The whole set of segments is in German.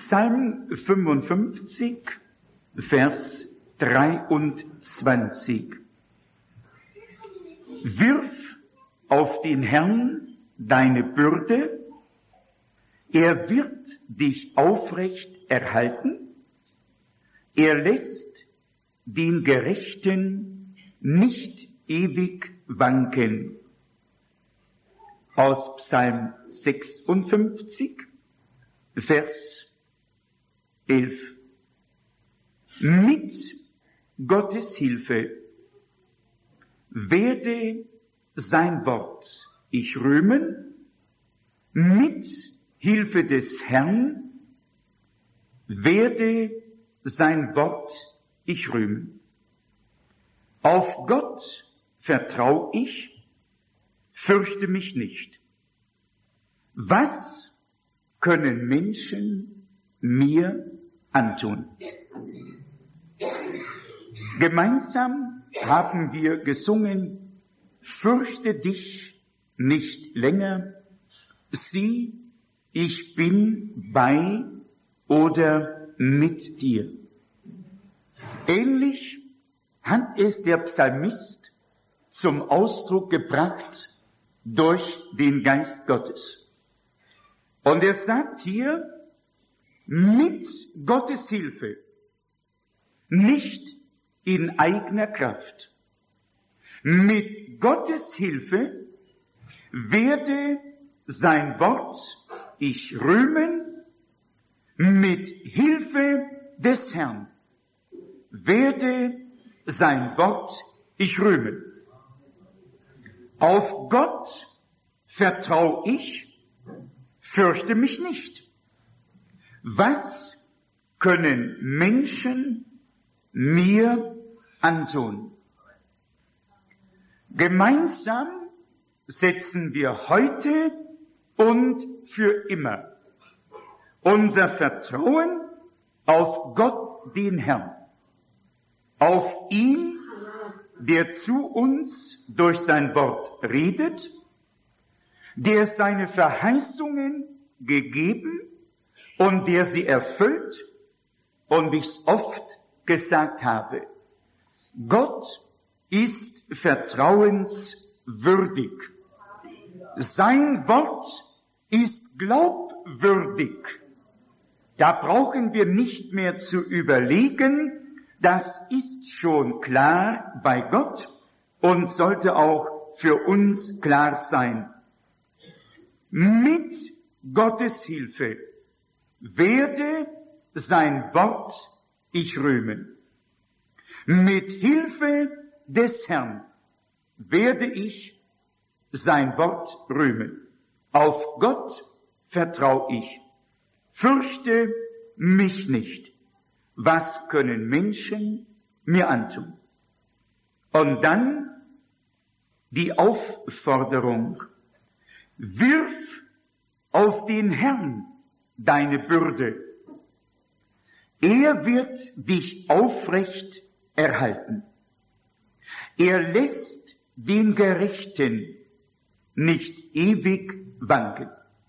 Psalm 55, Vers 23. Wirf auf den Herrn deine Bürde, er wird dich aufrecht erhalten, er lässt den Gerechten nicht ewig wanken. Aus Psalm 56, Vers 11. Mit Gottes Hilfe werde sein Wort ich rühmen, mit Hilfe des Herrn werde sein Wort ich rühmen. Auf Gott vertrau ich, fürchte mich nicht. Was können Menschen mir antun? Gemeinsam haben wir gesungen, fürchte dich nicht länger, sieh, ich bin bei oder mit dir. Ähnlich hat es der Psalmist zum Ausdruck gebracht durch den Geist Gottes. Und er sagt hier, mit Gottes Hilfe, nicht in eigener Kraft. Mit Gottes Hilfe werde sein Wort ich rühmen, mit Hilfe des Herrn werde sein Wort ich rühmen. Auf Gott vertrau ich, fürchte mich nicht. Was können Menschen mir antun? Gemeinsam setzen wir heute und für immer unser Vertrauen auf Gott, den Herrn, auf ihn, der zu uns durch sein Wort redet, der seine Verheißungen gegeben und der sie erfüllt und wie ich es oft gesagt habe, Gott ist vertrauenswürdig. Sein Wort ist glaubwürdig. Da brauchen wir nicht mehr zu überlegen, das ist schon klar bei Gott und sollte auch für uns klar sein. Mit Gottes Hilfe werde sein Wort ich rühmen. Mit Hilfe des Herrn werde ich sein Wort rühmen. Auf Gott vertrau ich. Fürchte mich nicht. Was können Menschen mir antun? Und dann die Aufforderung. Wirf auf den Herrn deine Bürde. Er wird dich aufrecht erhalten. Er lässt den Gerechten nicht ewig wanken.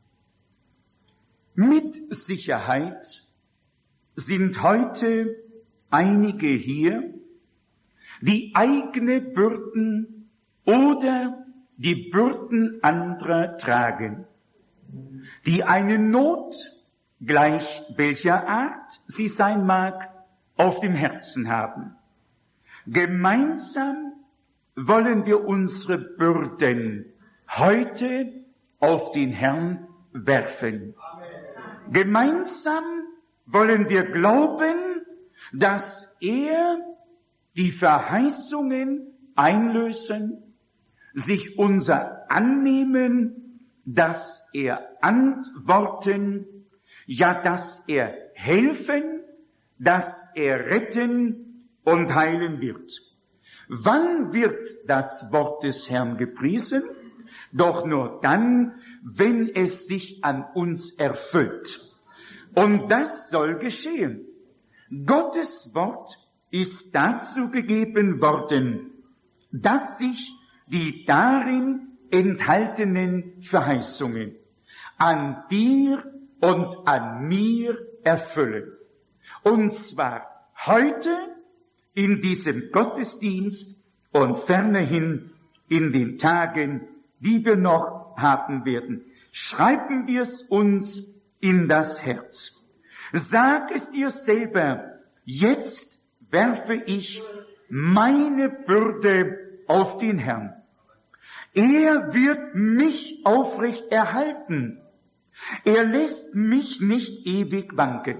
Mit Sicherheit sind heute einige hier, die eigene Bürden oder die Bürden anderer tragen, die eine Not, gleich welcher Art sie sein mag, auf dem Herzen haben. Gemeinsam wollen wir unsere Bürden heute auf den Herrn werfen. Gemeinsam wollen wir glauben, dass er die Verheißungen einlösen, sich unser annehmen, dass er antworten, ja, dass er helfen, dass er retten und heilen wird. Wann wird das Wort des Herrn gepriesen? Doch nur dann, wenn es sich an uns erfüllt. Und das soll geschehen. Gottes Wort ist dazu gegeben worden, dass sich die darin enthaltenen Verheißungen an dir und an mir erfüllen. Und zwar heute in diesem Gottesdienst und fernerhin in den Tagen, die wir noch haben werden. Schreiben wir es uns in das Herz. Sag es dir selber, jetzt werfe ich meine Bürde auf den Herrn. Er wird mich aufrecht erhalten. Er lässt mich nicht ewig wanken.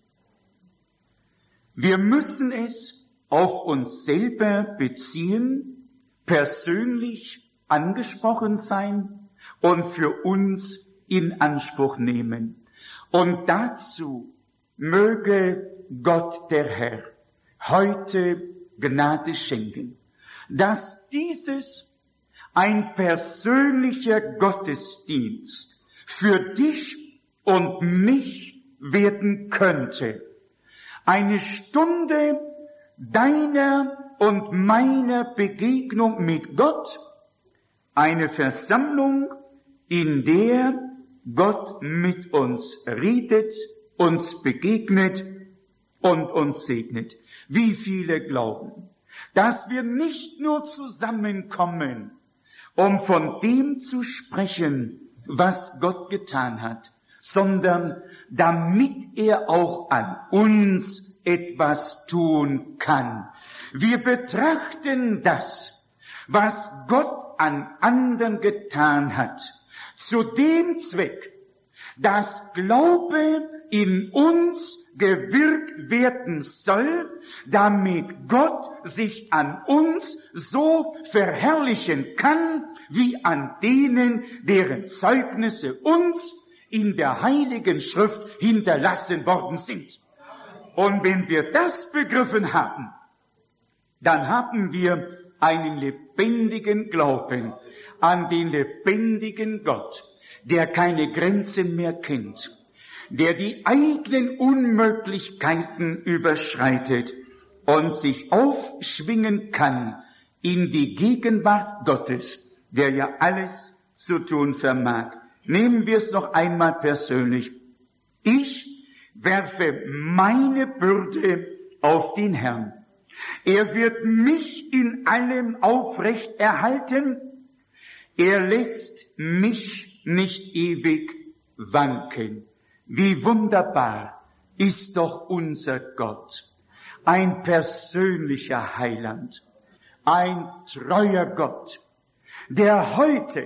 Wir müssen es auf uns selber beziehen, persönlich angesprochen sein und für uns in Anspruch nehmen. Und dazu möge Gott der Herr heute Gnade schenken, dass dieses ein persönlicher Gottesdienst für dich und mich werden könnte. Eine Stunde deiner und meiner Begegnung mit Gott, eine Versammlung, in der Gott mit uns redet, uns begegnet und uns segnet. Wie viele glauben, dass wir nicht nur zusammenkommen, um von dem zu sprechen, was Gott getan hat, sondern damit er auch an uns etwas tun kann. Wir betrachten das, was Gott an anderen getan hat, zu dem Zweck, dass Glaube in uns gewirkt werden soll, damit Gott sich an uns so verherrlichen kann, wie an denen, deren Zeugnisse uns in der Heiligen Schrift hinterlassen worden sind. Und wenn wir das begriffen haben, dann haben wir einen lebendigen Glauben an den lebendigen Gott, der keine Grenzen mehr kennt, der die eigenen Unmöglichkeiten überschreitet und sich aufschwingen kann in die Gegenwart Gottes, der ja alles zu tun vermag. Nehmen wir es noch einmal persönlich. Ich werfe meine Bürde auf den Herrn. Er wird mich in allem aufrecht erhalten. Er lässt mich nicht ewig wanken. Wie wunderbar ist doch unser Gott. Ein persönlicher Heiland, ein treuer Gott, der heute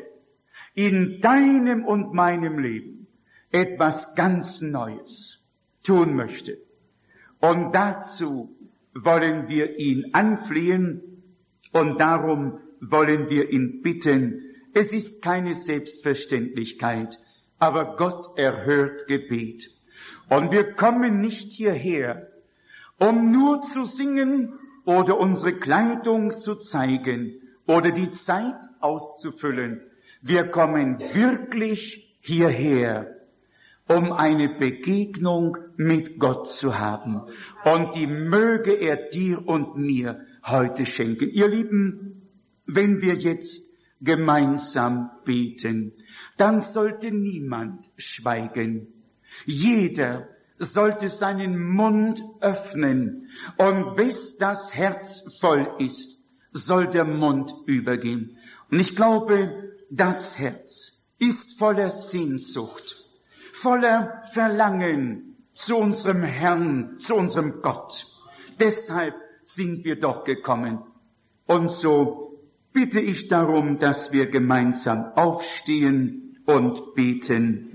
in deinem und meinem Leben etwas ganz Neues tun möchte. Und dazu wollen wir ihn anflehen und darum wollen wir ihn bitten. Es ist keine Selbstverständlichkeit, aber Gott erhört Gebet. Und wir kommen nicht hierher, um nur zu singen oder unsere Kleidung zu zeigen oder die Zeit auszufüllen. Wir kommen wirklich hierher, um eine Begegnung mit Gott zu haben. Und die möge er dir und mir heute schenken. Ihr Lieben, wenn wir jetzt gemeinsam beten, dann sollte niemand schweigen. Jeder sollte seinen Mund öffnen. Und bis das Herz voll ist, soll der Mund übergehen. Und ich glaube, das Herz ist voller Sehnsucht, voller Verlangen zu unserem Herrn, zu unserem Gott. Deshalb sind wir doch gekommen. Und so bitte ich darum, dass wir gemeinsam aufstehen und beten.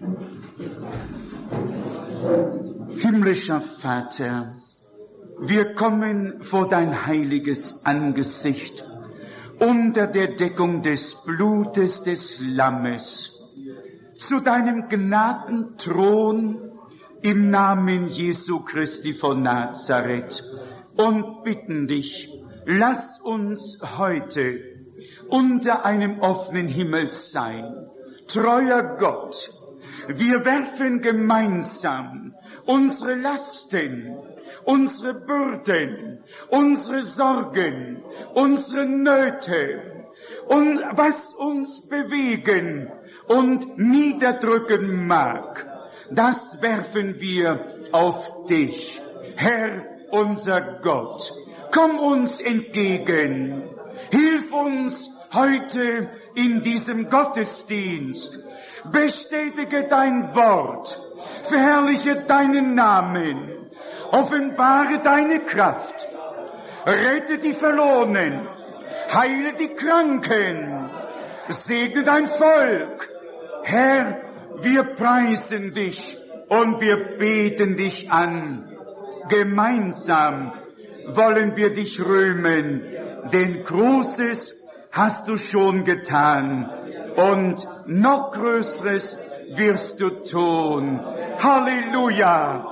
Himmlischer Vater, wir kommen vor dein heiliges Angesicht unter der Deckung des Blutes des Lammes zu deinem Gnadenthron im Namen Jesu Christi von Nazareth und bitten dich, lass uns heute unter einem offenen Himmel sein. Treuer Gott, wir werfen gemeinsam unsere Lasten, unsere Bürden, unsere Sorgen, unsere Nöte und was uns bewegen und niederdrücken mag, das werfen wir auf dich. Herr, unser Gott, komm uns entgegen. Hilf uns heute in diesem Gottesdienst. Bestätige dein Wort. Verherrliche deinen Namen. Offenbare deine Kraft. Rette die Verlorenen. Heile die Kranken. Segne dein Volk. Herr, wir preisen dich und wir beten dich an. Gemeinsam wollen wir dich rühmen, denn Großes hast du schon getan und noch Größeres wirst du tun. Halleluja!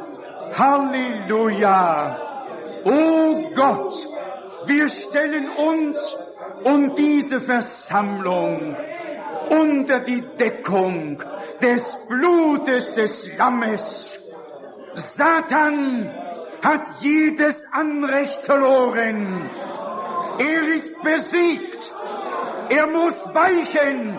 Halleluja! O Gott, wir stellen uns und diese Versammlung unter die Deckung des Blutes des Lammes. Satan hat jedes Anrecht verloren. Er ist besiegt. Er muss weichen.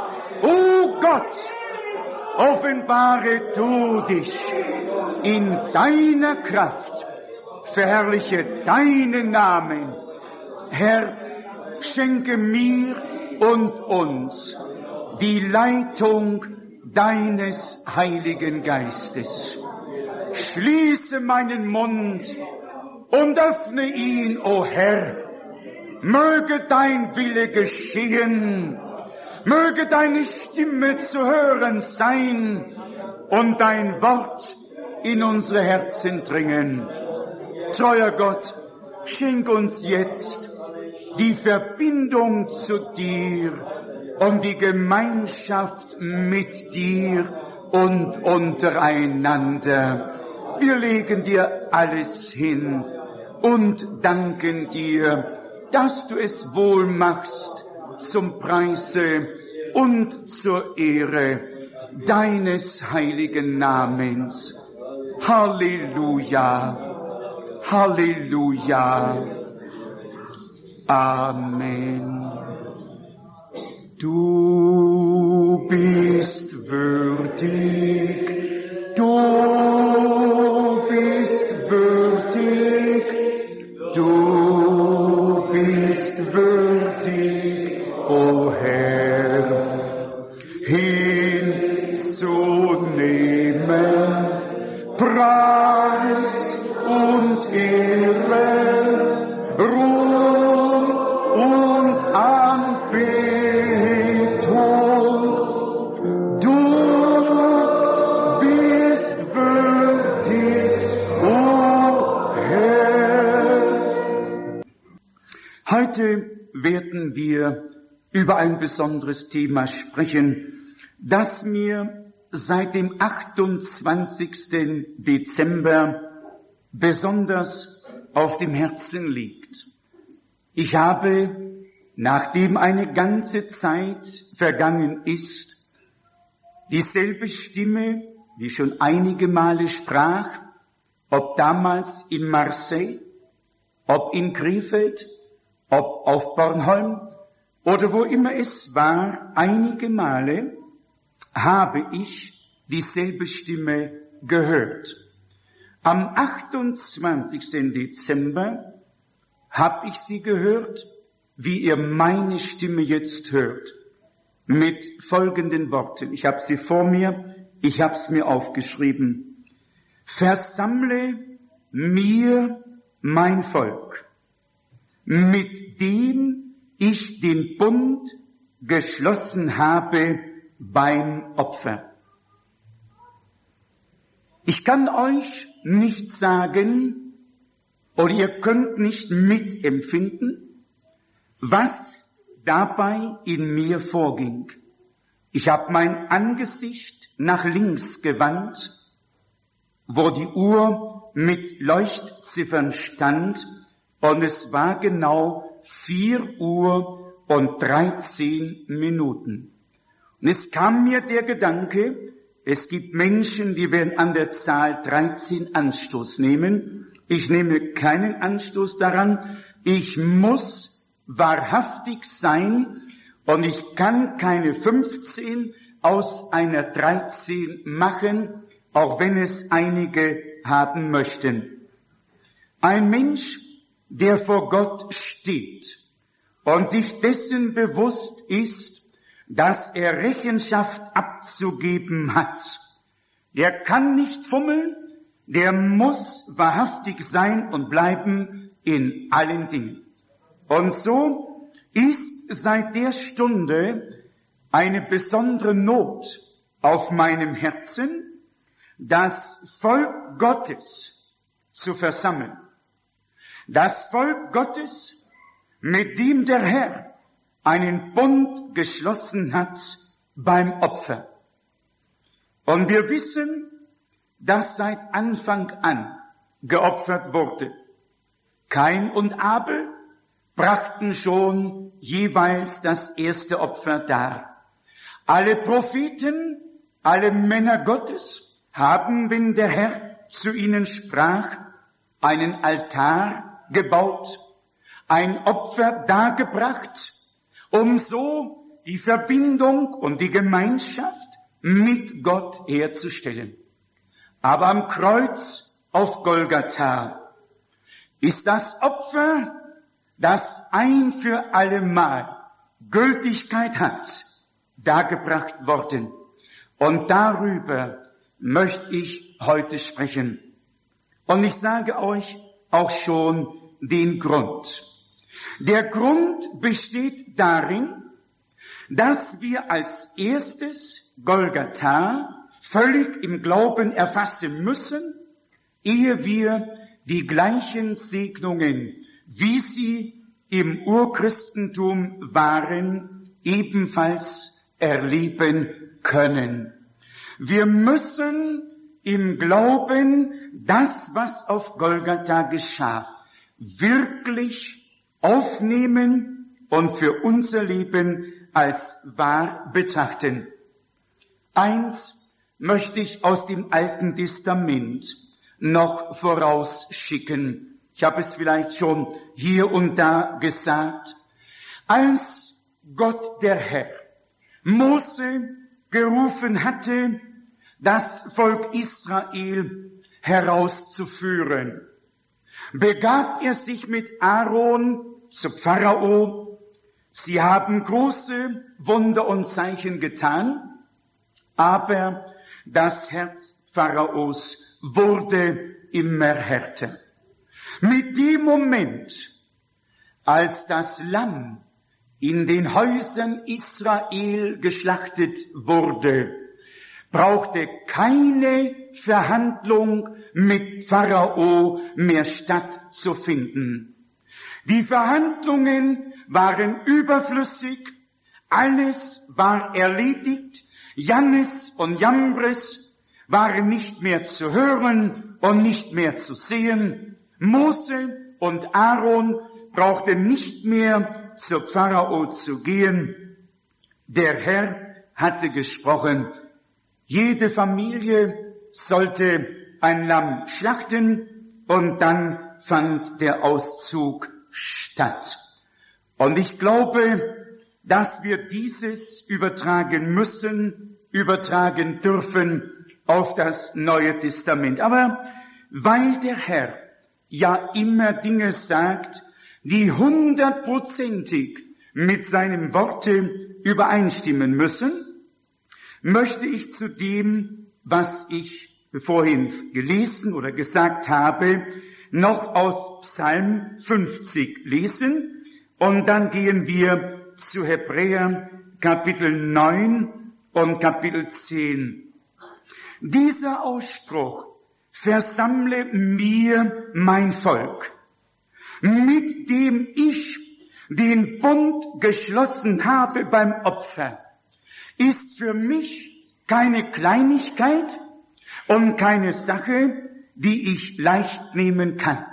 O Gott, offenbare du dich in deiner Kraft. Verherrliche deinen Namen. Herr, schenke mir und uns die Leitung deines Heiligen Geistes. Schließe meinen Mund und öffne ihn, o Herr. Möge dein Wille geschehen, möge deine Stimme zu hören sein und dein Wort in unsere Herzen dringen. Treuer Gott, schenk uns jetzt die Verbindung zu dir und die Gemeinschaft mit dir und untereinander. Wir legen dir alles hin und danken dir, dass du es wohl machst zum Preise und zur Ehre deines heiligen Namens. Halleluja, Halleluja, Amen. Du bist würdig, du bist würdig, du bist würdig, o Herr, hinzunehmen Preis und Ehre, Ruhm und Anbetung. Du bist würdig, o Herr. Heute werden wir über ein besonderes Thema sprechen, das mir seit dem 28. Dezember besonders auf dem Herzen liegt. Ich habe, nachdem eine ganze Zeit vergangen ist, dieselbe Stimme, die schon einige Male sprach, ob damals in Marseille, ob in Krefeld, ob auf Bornholm oder wo immer es war, einige Male habe ich dieselbe Stimme gehört. Am 28. Dezember habe ich sie gehört, wie ihr meine Stimme jetzt hört, mit folgenden Worten. Ich habe sie vor mir, ich habe es mir aufgeschrieben. Versammle mir mein Volk, mit dem ich den Bund geschlossen habe beim Opfer. Ich kann euch nicht sagen, oder ihr könnt nicht mitempfinden, was dabei in mir vorging. Ich habe mein Angesicht nach links gewandt, wo die Uhr mit Leuchtziffern stand, und es war genau 4:13. Und es kam mir der Gedanke, es gibt Menschen, die werden an der Zahl 13 Anstoß nehmen. Ich nehme keinen Anstoß daran. Ich muss wahrhaftig sein und ich kann keine 15 aus einer 13 machen, auch wenn es einige haben möchten. Ein Mensch, der vor Gott steht und sich dessen bewusst ist, dass er Rechenschaft abzugeben hat, der kann nicht fummeln, der muss wahrhaftig sein und bleiben in allen Dingen. Und so ist seit der Stunde eine besondere Not auf meinem Herzen, das Volk Gottes zu versammeln. Das Volk Gottes, mit dem der Herr einen Bund geschlossen hat beim Opfer. Und wir wissen, dass seit Anfang an geopfert wurde. Kain und Abel brachten schon jeweils das erste Opfer dar. Alle Propheten, alle Männer Gottes haben, wenn der Herr zu ihnen sprach, einen Altar gebaut, ein Opfer dargebracht, um so die Verbindung und die Gemeinschaft mit Gott herzustellen. Aber am Kreuz auf Golgatha ist das Opfer, das ein für allemal Gültigkeit hat, dargebracht worden. Und darüber möchte ich heute sprechen. Und ich sage euch auch schon den Grund. Der Grund besteht darin, dass wir als erstes Golgatha völlig im Glauben erfassen müssen, ehe wir die gleichen Segnungen, wie sie im Urchristentum waren, ebenfalls erleben können. Wir müssen im Glauben das, was auf Golgatha geschah, wirklich aufnehmen und für unser Leben als wahr betrachten. Eins möchte ich aus dem Alten Testament noch vorausschicken. Ich habe es vielleicht schon hier und da gesagt. Als Gott der Herr Mose gerufen hatte, das Volk Israel herauszuführen, begab er sich mit Aaron zu Pharao. Sie haben große Wunder und Zeichen getan, aber das Herz Pharaos wurde immer härter. Mit dem Moment, als das Lamm in den Häusern Israel geschlachtet wurde, brauchte keine Verhandlung mit Pharao mehr stattzufinden. Die Verhandlungen waren überflüssig, alles war erledigt, Jannes und Jambres waren nicht mehr zu hören und nicht mehr zu sehen. Mose und Aaron brauchten nicht mehr zu Pharao zu gehen. Der Herr hatte gesprochen, jede Familie sollte ein Lamm schlachten und dann fand der Auszug statt. Und ich glaube, dass wir dieses übertragen müssen, übertragen dürfen auf das Neue Testament. Aber weil der Herr ja immer Dinge sagt, die 100%ig mit seinem Worte übereinstimmen müssen, möchte ich zu dem, was ich vorhin gelesen oder gesagt habe, noch aus Psalm 50 lesen. Und dann gehen wir zu Hebräer Kapitel 9 und Kapitel 10. Dieser Ausspruch, versammle mir mein Volk, mit dem ich den Bund geschlossen habe beim Opfer, ist für mich keine Kleinigkeit und keine Sache, die ich leicht nehmen kann.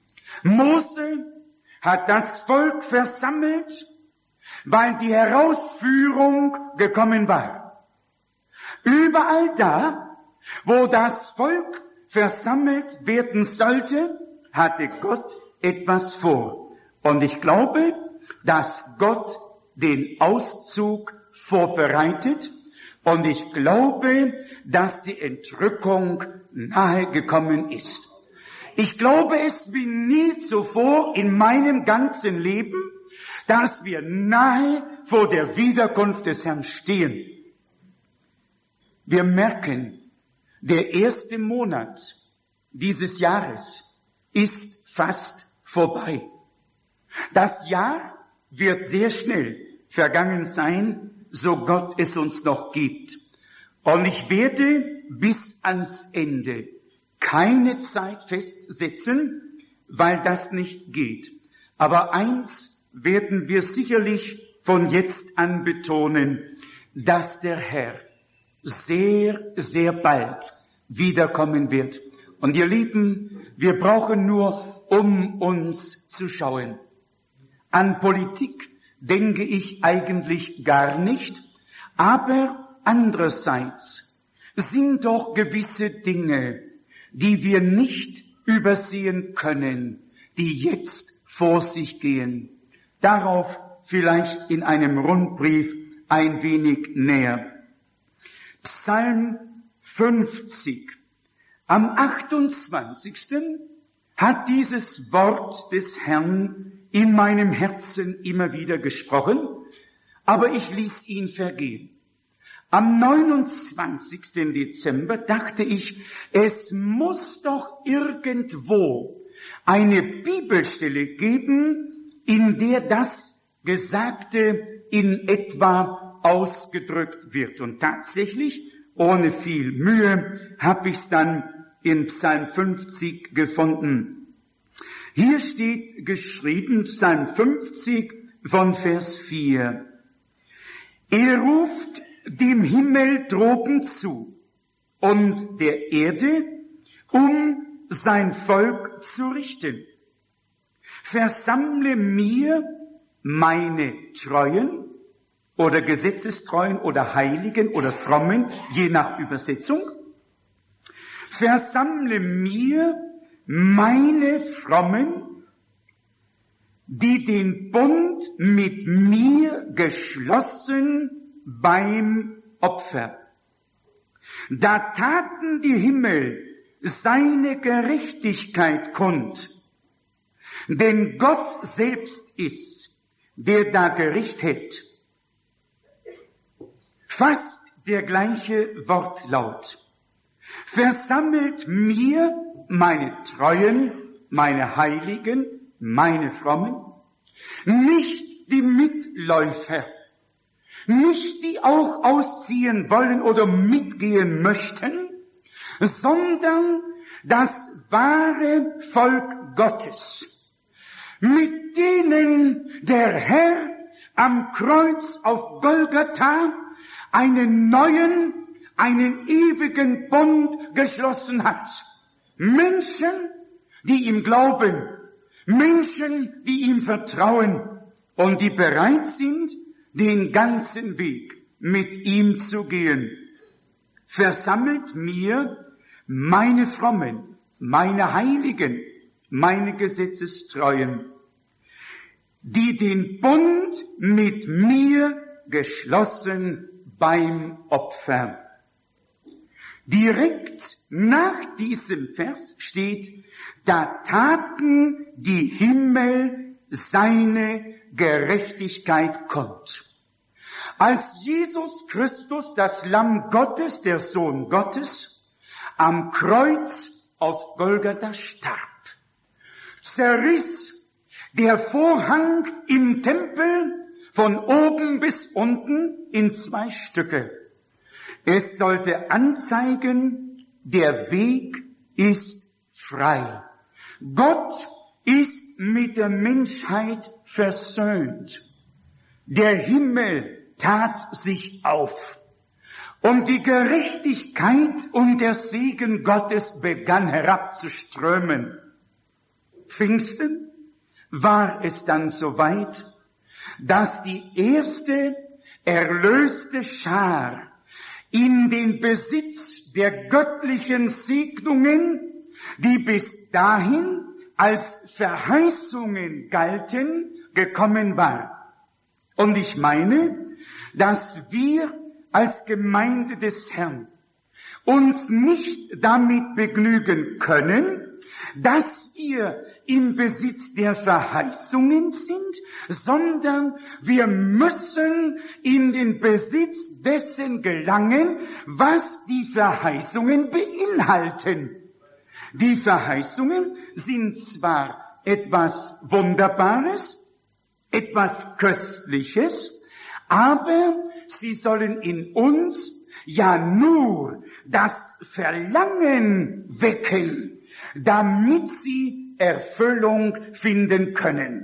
Mose hat das Volk versammelt, weil die Herausführung gekommen war. Überall da, wo das Volk versammelt werden sollte, hatte Gott etwas vor. Und ich glaube, dass Gott den Auszug vorbereitet Und ich glaube, dass die Entrückung nahe gekommen ist. Ich glaube es wie nie zuvor in meinem ganzen Leben, dass wir nahe vor der Wiederkunft des Herrn stehen. Wir merken, der erste Monat dieses Jahres ist fast vorbei. Das Jahr wird sehr schnell vergangen sein, so Gott es uns noch gibt. Und ich werde bis ans Ende keine Zeit festsetzen, weil das nicht geht. Aber eins werden wir sicherlich von jetzt an betonen, dass der Herr sehr, sehr bald wiederkommen wird. Und ihr Lieben, wir brauchen nur um uns zu schauen. An Politik denke ich eigentlich gar nicht, aber andererseits sind doch gewisse Dinge, die wir nicht übersehen können, die jetzt vor sich gehen. Darauf vielleicht in einem Rundbrief ein wenig näher. Psalm 50. Am 28. hat dieses Wort des Herrn in meinem Herzen immer wieder gesprochen, aber ich ließ ihn vergehen. Am 29. Dezember dachte ich, es muss doch irgendwo eine Bibelstelle geben, in der das Gesagte in etwa ausgedrückt wird. Und tatsächlich, ohne viel Mühe, habe ich es dann in Psalm 50 gefunden. Hier steht geschrieben, Psalm 50 von Vers 4. Er ruft dem Himmel droben zu und der Erde, um sein Volk zu richten. Versammle mir meine Treuen oder Gesetzestreuen oder Heiligen oder Frommen, je nach Übersetzung. Versammle mir meine Frommen, die den Bund mit mir geschlossen beim Opfer. Da taten die Himmel seine Gerechtigkeit kund, denn Gott selbst ist, der da Gericht hält. Fast der gleiche Wortlaut. Versammelt mir meine Treuen, meine Heiligen, meine Frommen, nicht die Mitläufer, nicht die auch ausziehen wollen oder mitgehen möchten, sondern das wahre Volk Gottes, mit denen der Herr am Kreuz auf Golgatha einen neuen, einen ewigen Bund geschlossen hat. Menschen, die ihm glauben, Menschen, die ihm vertrauen und die bereit sind, den ganzen Weg mit ihm zu gehen. Versammelt mir meine Frommen, meine Heiligen, meine Gesetzestreuen, die den Bund mit mir geschlossen beim Opfer. Direkt nach diesem Vers steht, da taten die Himmel seine Gerechtigkeit kund. Als Jesus Christus, das Lamm Gottes, der Sohn Gottes, am Kreuz auf Golgatha starb, zerriss der Vorhang im Tempel von oben bis unten in 2 Stücke. Es sollte anzeigen, der Weg ist frei. Gott ist mit der Menschheit versöhnt. Der Himmel tat sich auf. Und die Gerechtigkeit und der Segen Gottes begann herabzuströmen. Pfingsten war es dann soweit, dass die erste erlöste Schar in den Besitz der göttlichen Segnungen, die bis dahin als Verheißungen galten, gekommen war. Und ich meine, dass wir als Gemeinde des Herrn uns nicht damit begnügen können, dass wir im Besitz der Verheißungen sind, sondern wir müssen in den Besitz dessen gelangen, was die Verheißungen beinhalten. Die Verheißungen sind zwar etwas Wunderbares, etwas Köstliches, aber sie sollen in uns ja nur das Verlangen wecken, damit sie Erfüllung finden können.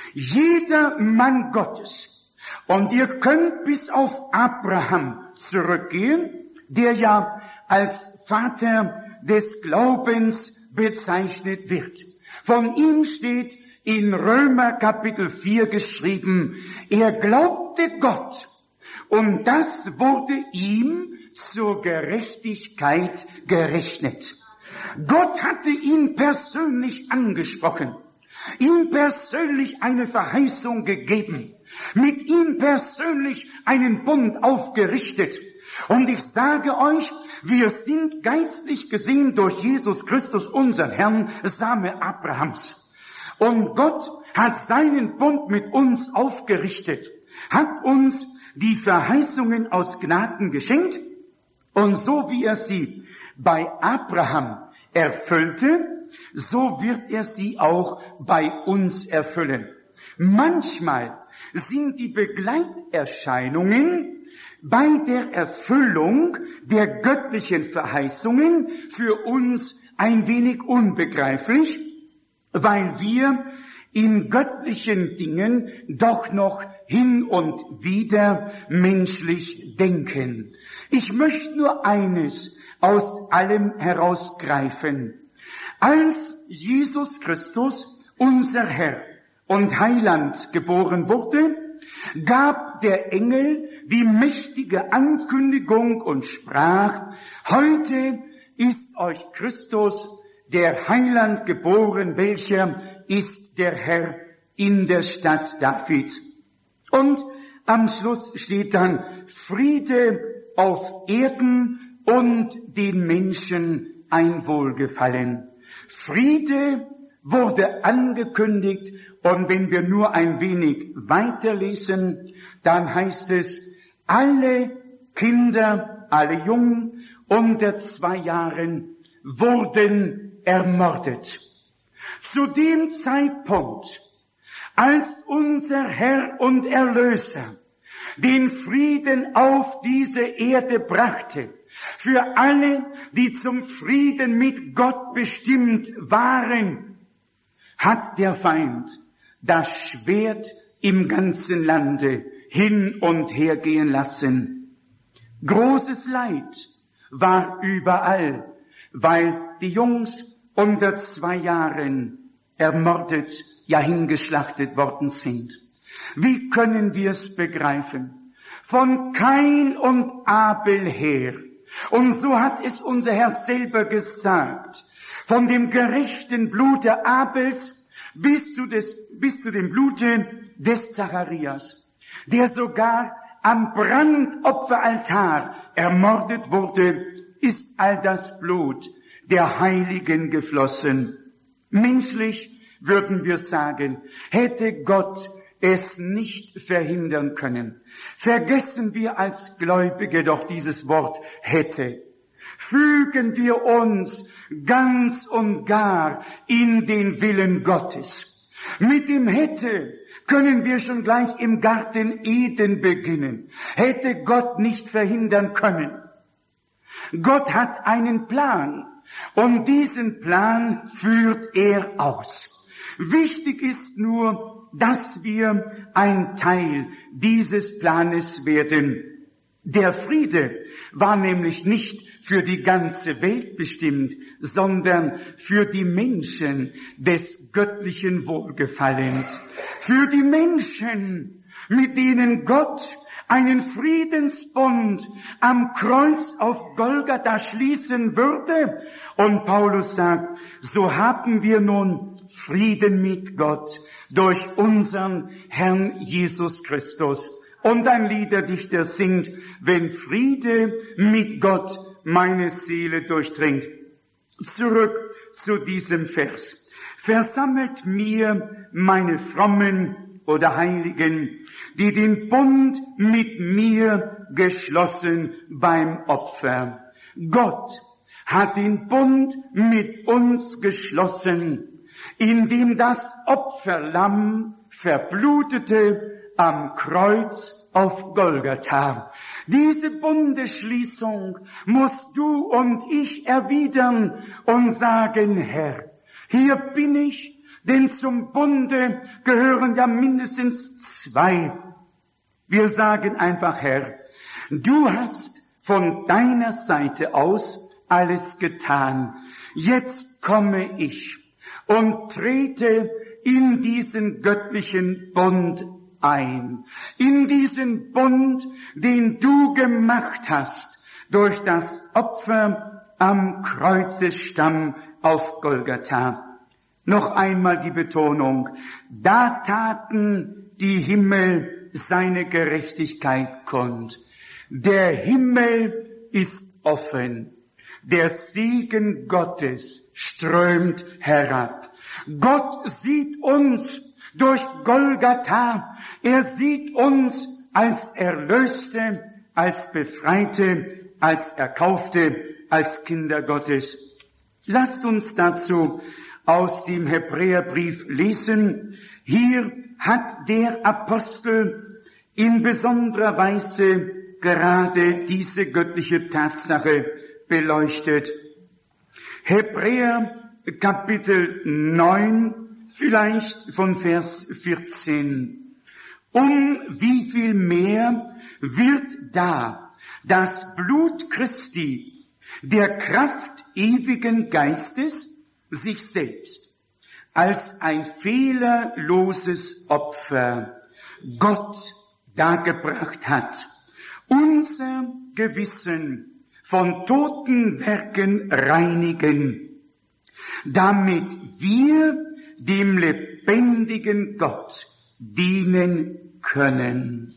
Jeder Mann Gottes, und ihr könnt bis auf Abraham zurückgehen, der ja als Vater des Glaubens bezeichnet wird. Von ihm steht in Römer Kapitel 4 geschrieben, er glaubte Gott und das wurde ihm zur Gerechtigkeit gerechnet. Gott hatte ihn persönlich angesprochen, ihm persönlich eine Verheißung gegeben, mit ihm persönlich einen Bund aufgerichtet. Und ich sage euch, wir sind geistlich gesehen durch Jesus Christus, unseren Herrn, Same Abrahams. Und Gott hat seinen Bund mit uns aufgerichtet, hat uns die Verheißungen aus Gnaden geschenkt. Und so wie er sie bei Abraham erfüllte, so wird er sie auch bei uns erfüllen. Manchmal sind die Begleiterscheinungen bei der Erfüllung der göttlichen Verheißungen für uns ein wenig unbegreiflich, weil wir in göttlichen Dingen doch noch hin und wieder menschlich denken. Ich möchte nur eines aus allem herausgreifen. Als Jesus Christus, unser Herr und Heiland, geboren wurde, gab der Engel die mächtige Ankündigung und sprach, heute ist euch Christus, der Heiland, geboren, welcher ist der Herr in der Stadt Davids. Und am Schluss steht dann Friede auf Erden und den Menschen ein Wohlgefallen. Friede wurde angekündigt, und wenn wir nur ein wenig weiterlesen, dann heißt es, alle Kinder, alle Jungen unter 2 Jahren wurden ermordet. Zu dem Zeitpunkt, als unser Herr und Erlöser den Frieden auf diese Erde brachte, für alle, die zum Frieden mit Gott bestimmt waren, hat der Feind das Schwert im ganzen Lande hin und her gehen lassen. Großes Leid war überall, weil die Jungs unter 2 Jahren ermordet, ja hingeschlachtet worden sind. Wie können wir es begreifen? Von Kain und Abel her. Und so hat es unser Herr selber gesagt. Von dem gerechten Blute Abels bis zu dem Blute des Zacharias, der sogar am Brandopferaltar ermordet wurde, ist all das Blut der Heiligen geflossen. Menschlich würden wir sagen, hätte Gott es nicht verhindern können. Vergessen wir als Gläubige doch dieses Wort hätte. Fügen wir uns ganz und gar in den Willen Gottes. Mit dem hätte können wir schon gleich im Garten Eden beginnen. Hätte Gott nicht verhindern können. Gott hat einen Plan und diesen Plan führt er aus. Wichtig ist nur, dass wir ein Teil dieses Planes werden. Der Friede war nämlich nicht für die ganze Welt bestimmt, sondern für die Menschen des göttlichen Wohlgefallens. Für die Menschen, mit denen Gott einen Friedensbund am Kreuz auf Golgatha schließen würde. Und Paulus sagt, so haben wir nun Frieden mit Gott durch unseren Herrn Jesus Christus. Und ein Liederdichter singt, wenn Friede mit Gott meine Seele durchdringt. Zurück zu diesem Vers. Versammelt mir meine Frommen oder Heiligen, die den Bund mit mir geschlossen beim Opfer. Gott hat den Bund mit uns geschlossen, indem das Opferlamm verblutete am Kreuz auf Golgatha. Diese Bundesschließung musst du und ich erwidern und sagen, Herr, hier bin ich, denn zum Bunde gehören ja mindestens zwei. Wir sagen einfach, Herr, du hast von deiner Seite aus alles getan. Jetzt komme ich und trete in diesen göttlichen Bund ein. In diesen Bund, den du gemacht hast durch das Opfer am Kreuzesstamm auf Golgatha. Noch einmal die Betonung. Da taten die Himmel seine Gerechtigkeit kund. Der Himmel ist offen. Der Segen Gottes strömt herab. Gott sieht uns durch Golgatha. Er sieht uns als Erlöste, als Befreite, als Erkaufte, als Kinder Gottes. Lasst uns dazu aus dem Hebräerbrief lesen. Hier hat der Apostel in besonderer Weise gerade diese göttliche Tatsache beleuchtet. Hebräer Kapitel 9, vielleicht von Vers 14. Um wie viel mehr wird da das Blut Christi, der Kraft ewigen Geistes, sich selbst als ein fehlerloses Opfer Gott dargebracht hat, unser Gewissen von toten Werken reinigen, damit wir dem lebendigen Gott dienen können.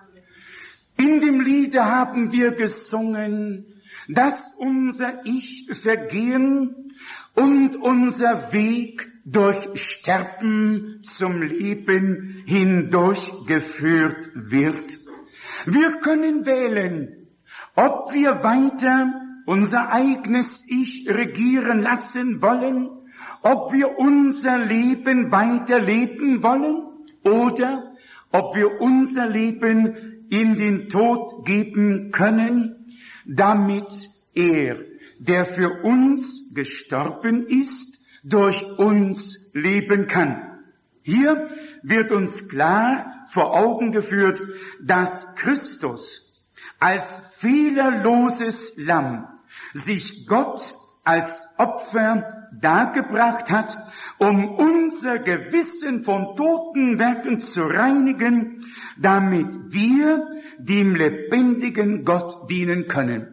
In dem Liede haben wir gesungen, dass unser Ich vergehen und unser Weg durch Sterben zum Leben hindurchgeführt wird. Wir können wählen, ob wir weiter unser eigenes Ich regieren lassen wollen, ob wir unser Leben weiterleben wollen oder ob wir unser Leben in den Tod geben können, damit er, der für uns gestorben ist, durch uns leben kann. Hier wird uns klar vor Augen geführt, dass Christus als fehlerloses Lamm sich Gott als Opfer dargebracht hat, um unser Gewissen von toten Werken zu reinigen, damit wir dem lebendigen Gott dienen können.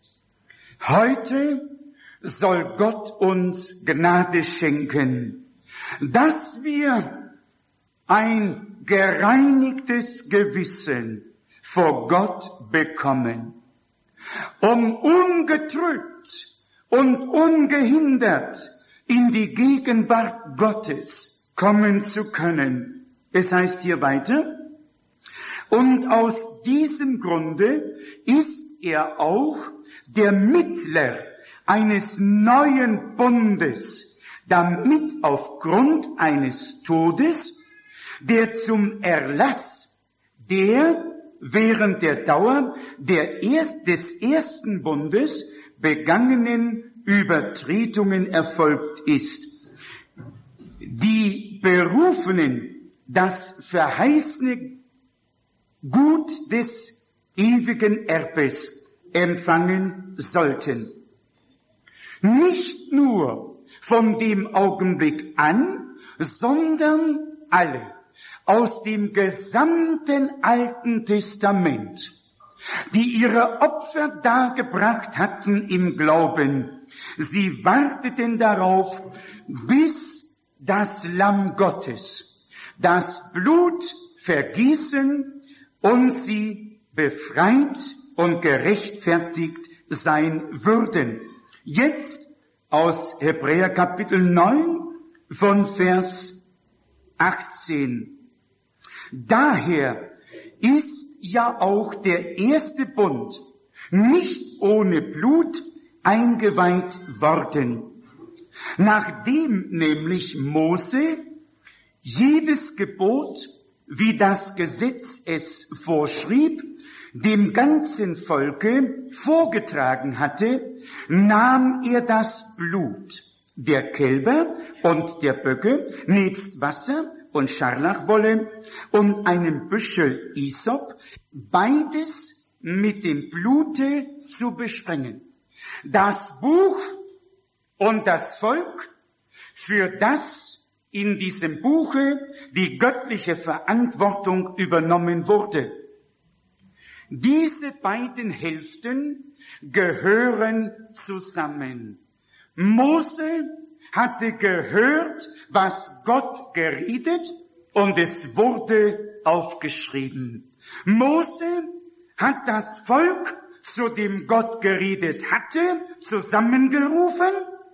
Heute soll Gott uns Gnade schenken, dass wir ein gereinigtes Gewissen vor Gott bekommen, um ungetrübt und ungehindert in die Gegenwart Gottes kommen zu können. Es heißt hier weiter, und aus diesem Grunde ist er auch der Mittler eines neuen Bundes, damit aufgrund eines Todes, der zum Erlass der während der Dauer des ersten Bundes begangenen Übertretungen erfolgt ist. Die Berufenen das verheißene Gut des ewigen Erbes empfangen sollten. Nicht nur von dem Augenblick an, sondern alle aus dem gesamten Alten Testament, die ihre Opfer dargebracht hatten im Glauben. Sie warteten darauf, bis das Lamm Gottes das Blut vergießen und sie befreit und gerechtfertigt sein würden. Jetzt aus Hebräer Kapitel 9 von Vers 18. Daher ist ja auch der erste Bund nicht ohne Blut eingeweiht worden, nachdem nämlich Mose jedes Gebot, wie das Gesetz es vorschrieb, dem ganzen Volke vorgetragen hatte, nahm er das Blut der Kälber und der Böcke nebst Wasser und Scharlachwolle und einem Büschel Isop, beides mit dem Blute zu besprengen. Das Buch und das Volk, für das in diesem Buche die göttliche Verantwortung übernommen wurde. Diese beiden Hälften gehören zusammen. Mose hatte gehört, was Gott geredet, und es wurde aufgeschrieben. Mose hat das Volk, zu dem Gott geredet hatte, zusammengerufen.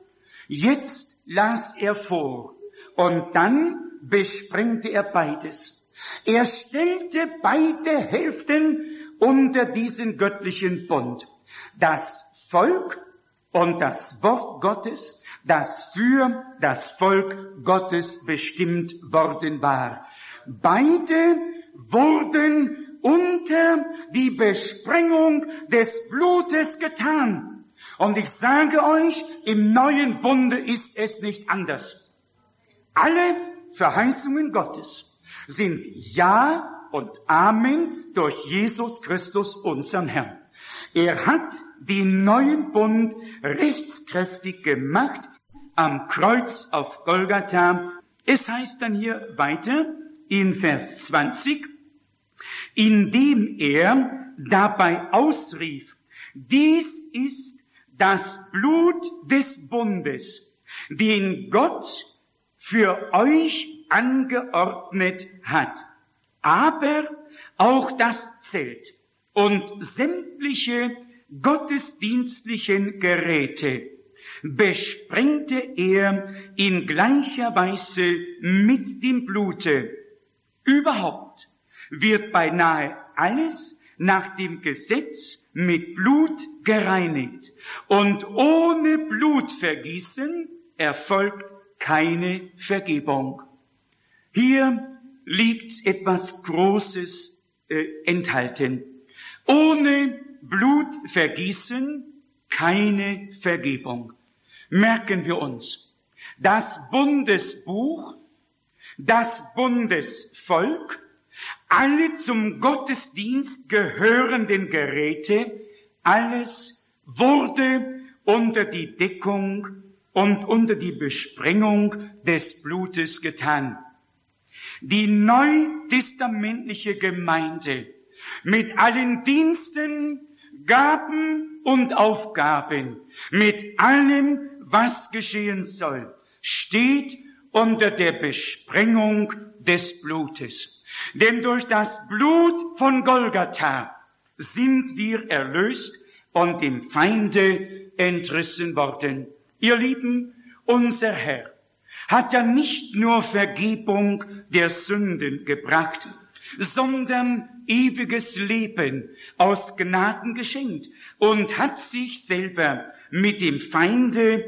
Jetzt las er vor und dann besprengte er beides. Er stellte beide Hälften unter diesen göttlichen Bund. Das Volk und das Wort Gottes, das für das Volk Gottes bestimmt worden war. Beide wurden unter die Besprengung des Blutes getan. Und ich sage euch, im neuen Bunde ist es nicht anders. Alle Verheißungen Gottes sind Ja und Amen durch Jesus Christus, unseren Herrn. Er hat den neuen Bund rechtskräftig gemacht am Kreuz auf Golgatha. Es heißt dann hier weiter in Vers 20, indem er dabei ausrief, dies ist das Blut des Bundes, den Gott für euch angeordnet hat. Aber auch das Zelt und sämtliche gottesdienstlichen Geräte besprengte er in gleicher Weise mit dem Blute. Überhaupt wird beinahe alles nach dem Gesetz mit Blut gereinigt. Und ohne Blutvergießen erfolgt keine Vergebung. Hier liegt etwas Großes enthalten. Ohne Blutvergießen keine Vergebung. Merken wir uns, das Bundesbuch, das Bundesvolk, alle zum Gottesdienst gehörenden Geräte, alles wurde unter die Deckung und unter die Besprengung des Blutes getan. Die neutestamentliche Gemeinde mit allen Diensten, Gaben und Aufgaben, mit allem, was geschehen soll, steht unter der Besprengung des Blutes. Denn durch das Blut von Golgatha sind wir erlöst und dem Feinde entrissen worden. Ihr Lieben, unser Herr hat ja nicht nur Vergebung der Sünden gebracht, sondern ewiges Leben aus Gnaden geschenkt und hat sich selber mit dem Feinde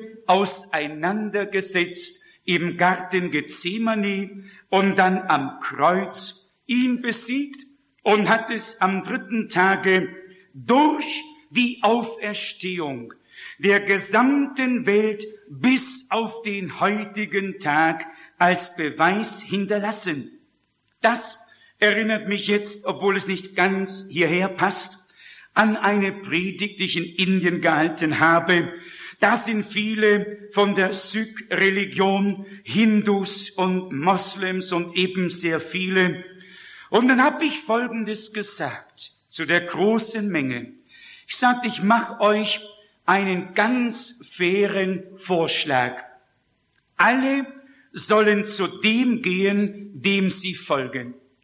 auseinandergesetzt im Garten Gethsemane und dann am Kreuz ihn besiegt und hat es am 3. Tage durch die Auferstehung der gesamten Welt bis auf den heutigen Tag als Beweis hinterlassen. Das erinnert mich jetzt, obwohl es nicht ganz hierher passt, an eine Predigt, die ich in Indien gehalten habe. Da sind viele von der Sikh-Religion, Hindus und Moslems und eben sehr viele. Und dann habe ich Folgendes gesagt zu der großen Menge. Ich sagte, ich mache euch einen ganz fairen Vorschlag. Alle sollen zu dem gehen, dem sie folgen.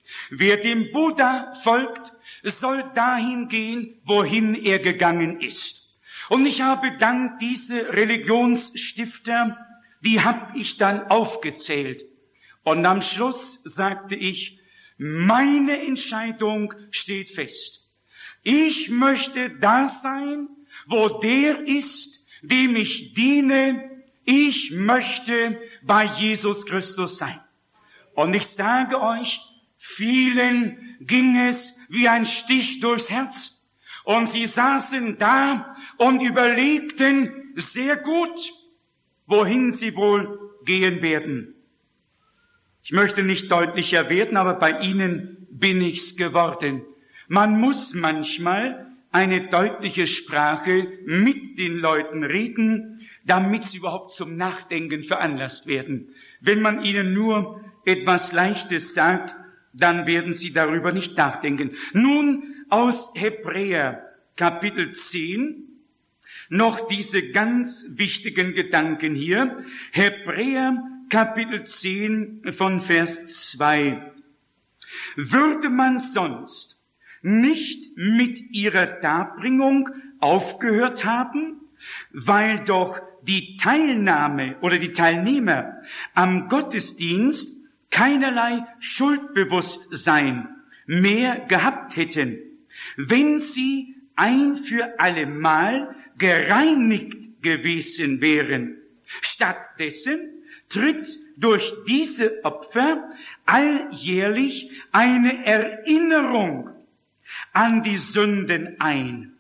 Wer dem Buddha folgt, soll dahin gehen, wohin er gegangen ist. Und ich habe dann diese Religionsstifter, die habe ich dann aufgezählt. Und am Schluss sagte ich, meine Entscheidung steht fest. Ich möchte da sein, wo der ist, dem ich diene. Ich möchte bei Jesus Christus sein. Und ich sage euch, vielen ging es wie ein Stich durchs Herz. Und sie saßen da und überlegten sehr gut, wohin sie wohl gehen werden. Ich möchte nicht deutlicher werden, aber bei ihnen bin ich's geworden. Man muss manchmal eine deutliche Sprache mit den Leuten reden, damit sie überhaupt zum Nachdenken veranlasst werden. Wenn man ihnen nur etwas Leichtes sagt, dann werden sie darüber nicht nachdenken. Nun aus Hebräer Kapitel 10 noch diese ganz wichtigen Gedanken hier. Hebräer Kapitel 10 von Vers 2. Würde man sonst nicht mit ihrer Darbringung aufgehört haben, weil doch die Teilnahme oder die Teilnehmer am Gottesdienst keinerlei Schuldbewusstsein mehr gehabt hätten, wenn sie ein für allemal gereinigt gewesen wären. Stattdessen tritt durch diese Opfer alljährlich eine Erinnerung an die Sünden ein.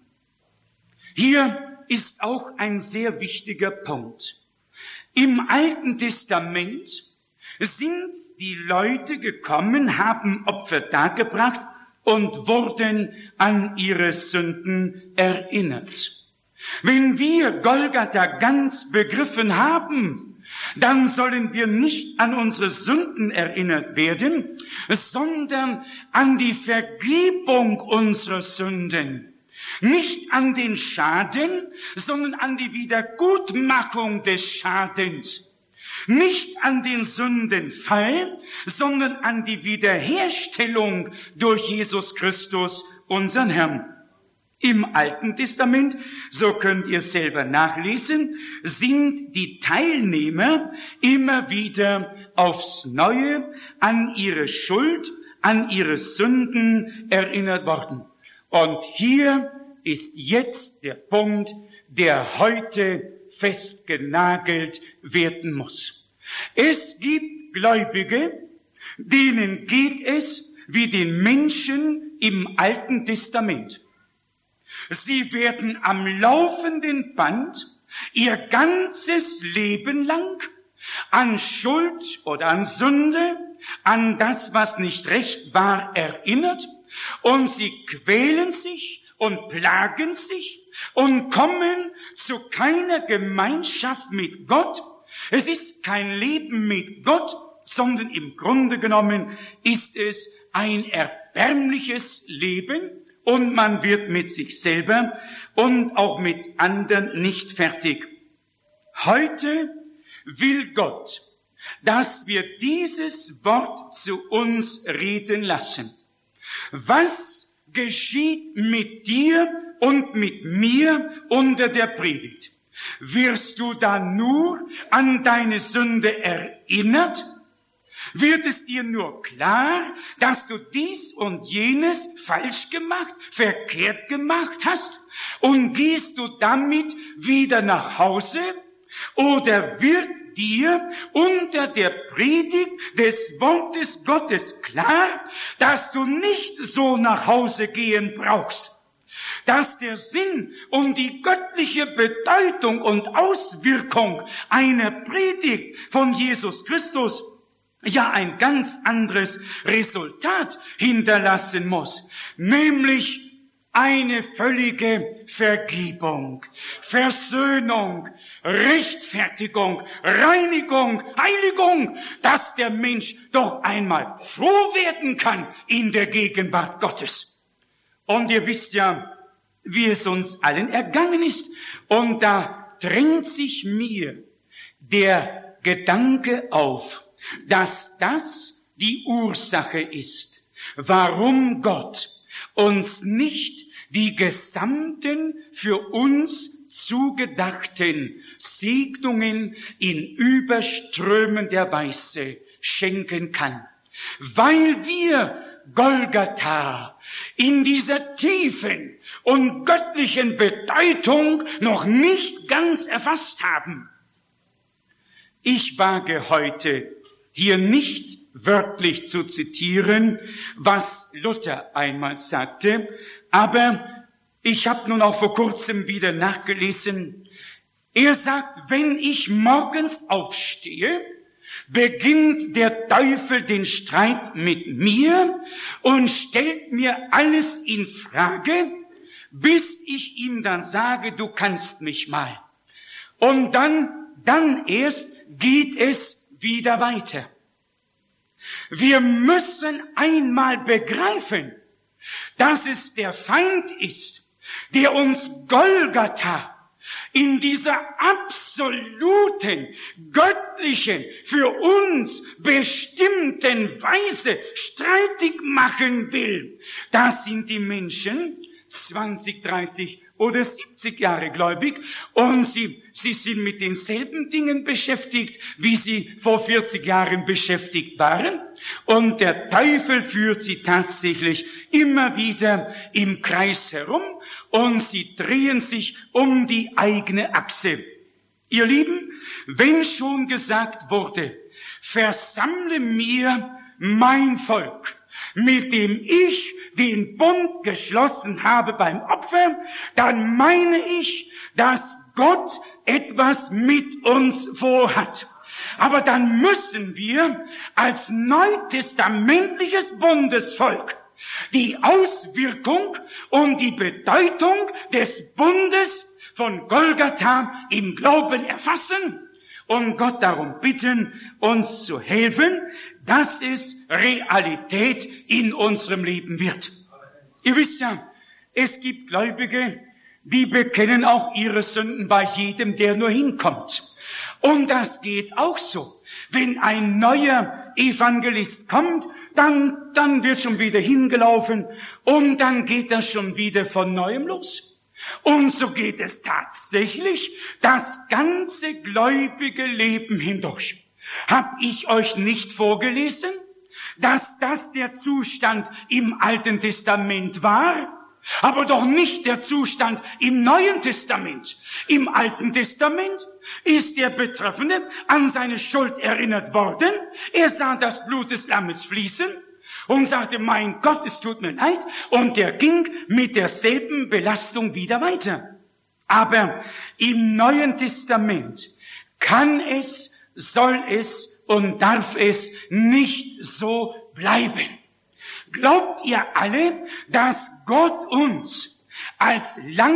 Hier ist auch ein sehr wichtiger Punkt. Im Alten Testament sind die Leute gekommen, haben Opfer dargebracht und wurden an ihre Sünden erinnert. Wenn wir Golgatha ganz begriffen haben, dann sollen wir nicht an unsere Sünden erinnert werden, sondern an die Vergebung unserer Sünden. Nicht an den Schaden, sondern an die Wiedergutmachung des Schadens. Nicht an den Sündenfall, sondern an die Wiederherstellung durch Jesus Christus, unseren Herrn. Im Alten Testament, so könnt ihr selber nachlesen, sind die Teilnehmer immer wieder aufs Neue an ihre Schuld, an ihre Sünden erinnert worden. Und hier ist jetzt der Punkt, der heute festgenagelt werden muss. Es gibt Gläubige, denen geht es wie den Menschen im Alten Testament. Sie werden am laufenden Band ihr ganzes Leben lang an Schuld oder an Sünde, an das, was nicht recht war, erinnert, und sie quälen sich und plagen sich und kommen zu keiner Gemeinschaft mit Gott. Es ist kein Leben mit Gott, sondern im Grunde genommen ist es ein erbärmliches Leben, und man wird mit sich selber und auch mit anderen nicht fertig. Heute will Gott, dass wir dieses Wort zu uns reden lassen. Was geschieht mit dir und mit mir unter der Predigt? Wirst du da nur an deine Sünde erinnert? Wird es dir nur klar, dass du dies und jenes falsch gemacht, verkehrt gemacht hast? Und gehst du damit wieder nach Hause? Oder wird dir unter der Predigt des Wortes Gottes klar, dass du nicht so nach Hause gehen brauchst? Dass der Sinn und die göttliche Bedeutung und Auswirkung einer Predigt von Jesus Christus ja ein ganz anderes Resultat hinterlassen muss, nämlich eine völlige Vergebung, Versöhnung, Rechtfertigung, Reinigung, Heiligung, dass der Mensch doch einmal froh werden kann in der Gegenwart Gottes. Und ihr wisst ja, wie es uns allen ergangen ist. Und da drängt sich mir der Gedanke auf, dass das die Ursache ist, warum Gott uns nicht die gesamten für uns zugedachten Segnungen in überströmender Weise schenken kann. Weil wir Golgatha in dieser tiefen und göttlichen Bedeutung noch nicht ganz erfasst haben. Ich wage heute hier nicht wörtlich zu zitieren, was Luther einmal sagte, aber ich habe nun auch vor kurzem wieder nachgelesen. Er sagt, wenn ich morgens aufstehe, beginnt der Teufel den Streit mit mir und stellt mir alles in Frage, bis ich ihm dann sage, du kannst mich mal. Und dann erst geht es wieder weiter. Wir müssen einmal begreifen, dass es der Feind ist, der uns Golgatha in dieser absoluten, göttlichen, für uns bestimmten Weise streitig machen will. Das sind die Menschen, 20, 30 oder 70 Jahre gläubig, und sie sind mit denselben Dingen beschäftigt, wie sie vor 40 Jahren beschäftigt waren. Und der Teufel führt sie tatsächlich immer wieder im Kreis herum und sie drehen sich um die eigene Achse. Ihr Lieben, wenn schon gesagt wurde, versammle mir mein Volk, mit dem ich den Bund geschlossen habe beim Opfer, dann meine ich, dass Gott etwas mit uns vorhat. Aber dann müssen wir als neutestamentliches Bundesvolk die Auswirkung und die Bedeutung des Bundes von Golgatha im Glauben erfassen und Gott darum bitten, uns zu helfen, dass es Realität in unserem Leben wird. Ihr wisst ja, es gibt Gläubige, die bekennen auch ihre Sünden bei jedem, der nur hinkommt. Und das geht auch so. Wenn ein neuer Evangelist kommt, dann wird schon wieder hingelaufen und dann geht das schon wieder von Neuem los. Und so geht es tatsächlich das ganze gläubige Leben hindurch. Hab ich euch nicht vorgelesen, dass das der Zustand im Alten Testament war? Aber doch nicht der Zustand im Neuen Testament. Im Alten Testament ist der Betreffende an seine Schuld erinnert worden. Er sah das Blut des Lammes fließen und sagte, mein Gott, es tut mir leid. Und er ging mit derselben Belastung wieder weiter. Aber im Neuen Testament kann es, soll es und darf es nicht so bleiben. Glaubt ihr alle, dass Gott uns als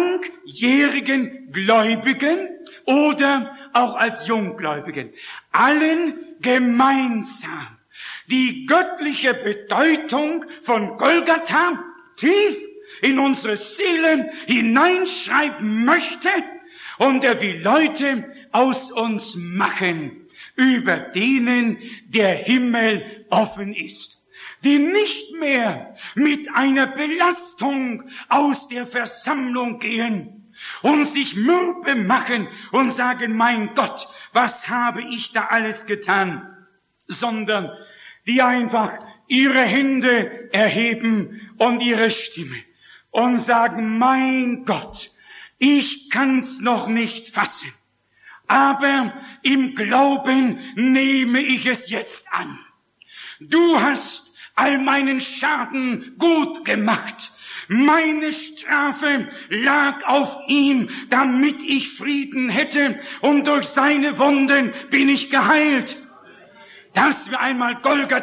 langjährigen Gläubigen oder auch als Junggläubigen allen gemeinsam die göttliche Bedeutung von Golgatha tief in unsere Seelen hineinschreiben möchte und er will Leute aus uns machen, über denen der Himmel offen ist, die nicht mehr mit einer Belastung aus der Versammlung gehen und sich mürbe machen und sagen, mein Gott, was habe ich da alles getan, sondern die einfach ihre Hände erheben und ihre Stimme und sagen, mein Gott, ich kann's noch nicht fassen, aber im Glauben nehme ich es jetzt an. Du hast all meinen Schaden gut gemacht. Meine Strafe lag auf ihm, damit ich Frieden hätte, und durch seine Wunden bin ich geheilt. Dass wir einmal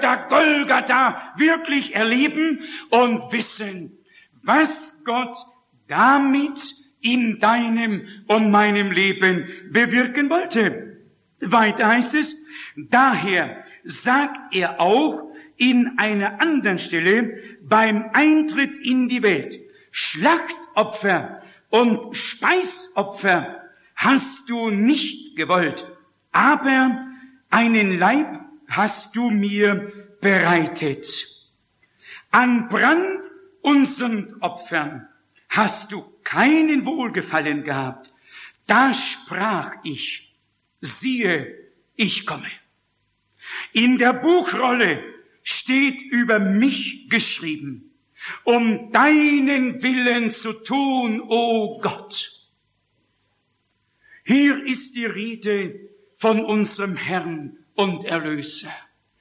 Golgatha wirklich erleben und wissen, was Gott damit in deinem und meinem Leben bewirken wollte. Weiter heißt es, daher sagt er auch in einer anderen Stelle, beim Eintritt in die Welt, Schlachtopfer und Speisopfer hast du nicht gewollt, aber einen Leib hast du mir bereitet. An Brand- und Sündopfern hast du keinen Wohlgefallen gehabt. Da sprach ich, siehe, ich komme. In der Buchrolle steht über mich geschrieben, um deinen Willen zu tun, o Gott. Hier ist die Rede von unserem Herrn und Erlöser.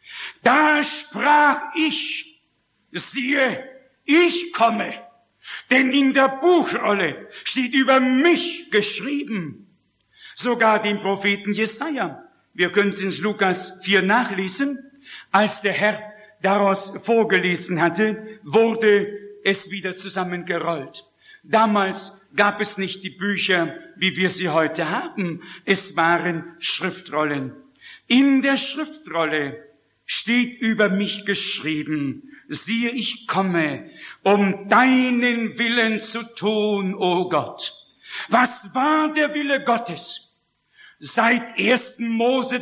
Da sprach ich, siehe, ich komme. Denn in der Buchrolle steht über mich geschrieben. Sogar den Propheten Jesaja. Wir können es in Lukas 4 nachlesen. Als der Herr daraus vorgelesen hatte, wurde es wieder zusammengerollt. Damals gab es nicht die Bücher, wie wir sie heute haben. Es waren Schriftrollen. In der Schriftrolle steht über mich geschrieben, siehe, ich komme, um deinen Willen zu tun, o Gott. Was war der Wille Gottes? Seit 1. Mose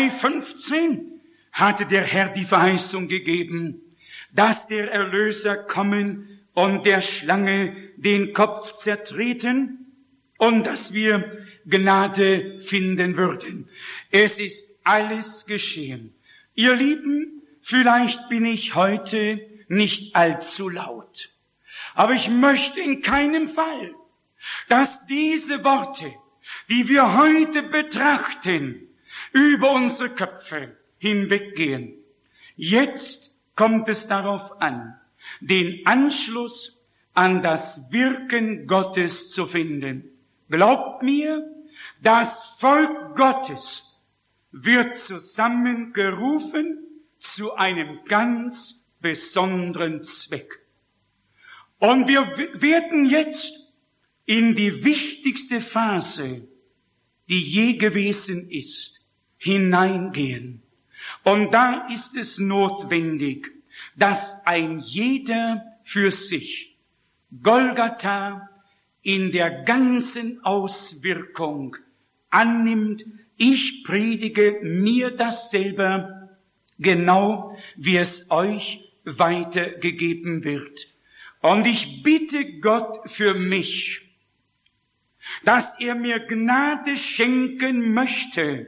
3,15 hatte der Herr die Verheißung gegeben, dass der Erlöser kommen und der Schlange den Kopf zertreten und dass wir Gnade finden würden. Es ist alles geschehen. Ihr Lieben, vielleicht bin ich heute nicht allzu laut, aber ich möchte in keinem Fall, dass diese Worte, die wir heute betrachten, über unsere Köpfe hinweggehen. Jetzt kommt es darauf an, den Anschluss an das Wirken Gottes zu finden. Glaubt mir, das Volk Gottes wird zusammengerufen zu einem ganz besonderen Zweck. Und wir werden jetzt in die wichtigste Phase, die je gewesen ist, hineingehen. Und da ist es notwendig, dass ein jeder für sich Golgatha in der ganzen Auswirkung annimmt. Ich predige mir das selber, genau wie es euch weitergegeben wird. Und ich bitte Gott für mich, dass er mir Gnade schenken möchte,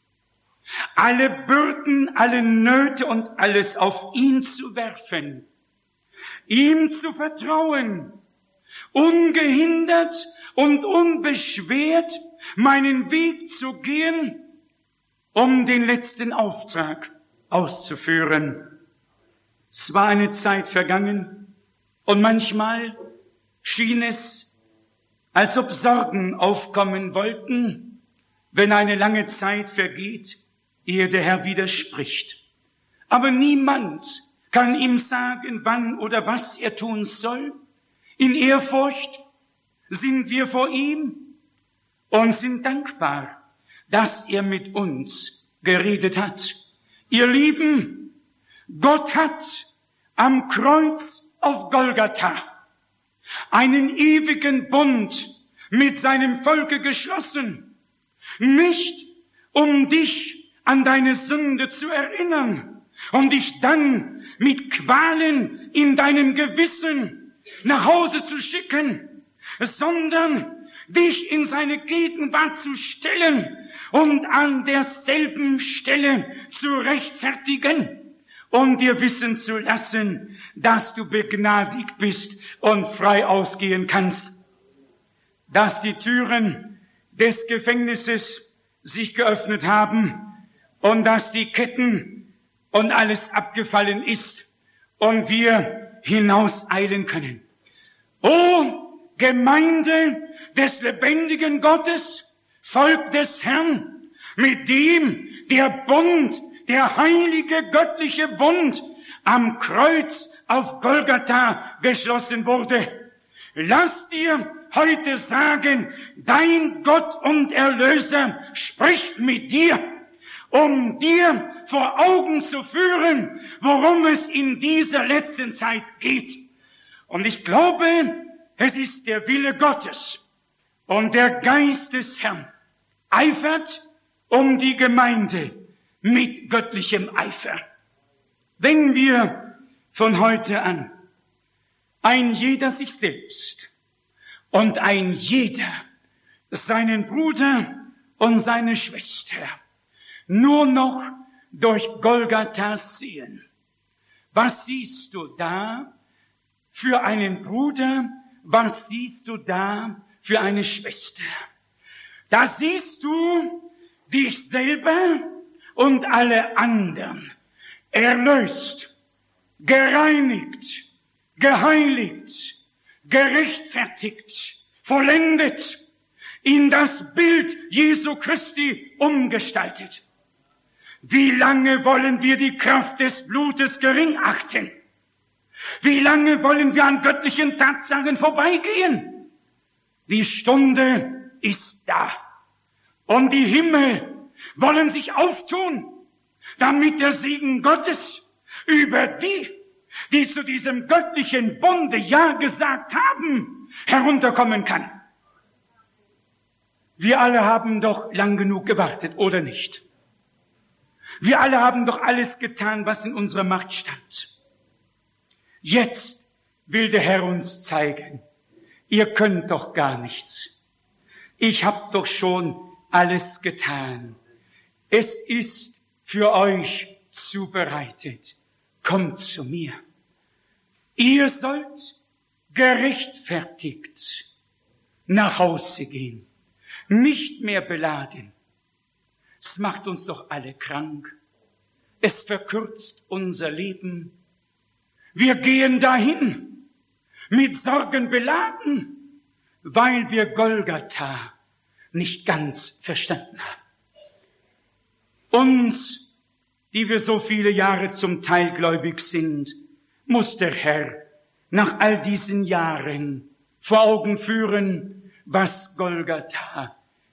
alle Bürden, alle Nöte und alles auf ihn zu werfen, ihm zu vertrauen, ungehindert und unbeschwert meinen Weg zu gehen, um den letzten Auftrag auszuführen. Es war eine Zeit vergangen und manchmal schien es, als ob Sorgen aufkommen wollten, wenn eine lange Zeit vergeht, ehe der Herr widerspricht. Aber niemand kann ihm sagen, wann oder was er tun soll. In Ehrfurcht sind wir vor ihm und sind dankbar, dass er mit uns geredet hat. Ihr Lieben, Gott hat am Kreuz auf Golgatha einen ewigen Bund mit seinem Volke geschlossen, nicht um dich an deine Sünde zu erinnern und dich dann mit Qualen in deinem Gewissen nach Hause zu schicken, sondern dich in seine Gegenwart zu stellen und an derselben Stelle zu rechtfertigen und dir wissen zu lassen, dass du begnadigt bist und frei ausgehen kannst. Dass die Türen des Gefängnisses sich geöffnet haben und dass die Ketten und alles abgefallen ist und wir hinauseilen können. O Gemeinde des lebendigen Gottes, Volk des Herrn, mit dem der Bund, der heilige göttliche Bund am Kreuz auf Golgatha geschlossen wurde. Lass dir heute sagen, dein Gott und Erlöser spricht mit dir, um dir vor Augen zu führen, worum es in dieser letzten Zeit geht. Und ich glaube, es ist der Wille Gottes und der Geist des Herrn eifert um die Gemeinde mit göttlichem Eifer. Wenn wir von heute an ein jeder sich selbst und ein jeder seinen Bruder und seine Schwester nur noch durch Golgatha sehen. Was siehst du da für einen Bruder? Was siehst du da für eine Schwester? Da siehst du dich selber und alle anderen erlöst, gereinigt, geheiligt, gerechtfertigt, vollendet, in das Bild Jesu Christi umgestaltet. Wie lange wollen wir die Kraft des Blutes gering achten? Wie lange wollen wir an göttlichen Tatsachen vorbeigehen? Die Stunde ist da. Und die Himmel wollen sich auftun, damit der Segen Gottes über die, die zu diesem göttlichen Bunde Ja gesagt haben, herunterkommen kann. Wir alle haben doch lang genug gewartet, oder nicht? Wir alle haben doch alles getan, was in unserer Macht stand. Jetzt will der Herr uns zeigen, ihr könnt doch gar nichts. Ich habe doch schon alles getan. Es ist für euch zubereitet. Kommt zu mir. Ihr sollt gerechtfertigt nach Hause gehen, nicht mehr beladen. Es macht uns doch alle krank. Es verkürzt unser Leben. Wir gehen dahin, mit Sorgen beladen, weil wir Golgatha nicht ganz verstanden haben. Uns, die wir so viele Jahre zum Teil gläubig sind, muss der Herr nach all diesen Jahren vor Augen führen, was Golgatha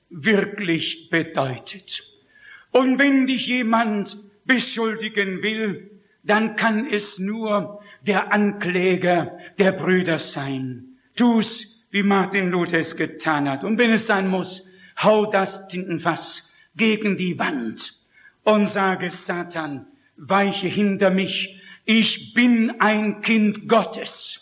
wirklich bedeutet. Und wenn dich jemand beschuldigen will, dann kann es nur der Ankläger der Brüder sein. Tu's, wie Martin Luther es getan hat. Und wenn es sein muss, hau das Tintenfass gegen die Wand und sage, Satan, weiche hinter mich. Ich bin ein Kind Gottes.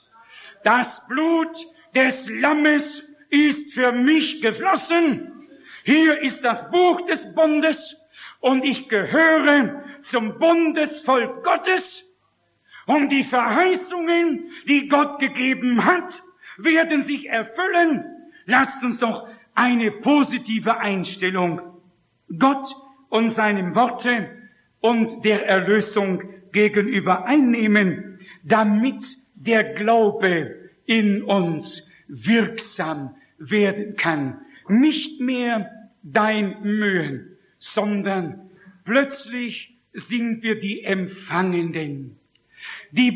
Das Blut des Lammes ist für mich geflossen. Hier ist das Buch des Bundes und ich gehöre zum Bundesvolk Gottes. Und die Verheißungen, die Gott gegeben hat, werden sich erfüllen. Lasst uns doch eine positive Einstellung Gott und seinem Worte und der Erlösung gegenüber einnehmen, damit der Glaube in uns wirksam werden kann. Nicht mehr dein Mühen, sondern plötzlich sind wir die Empfangenden, die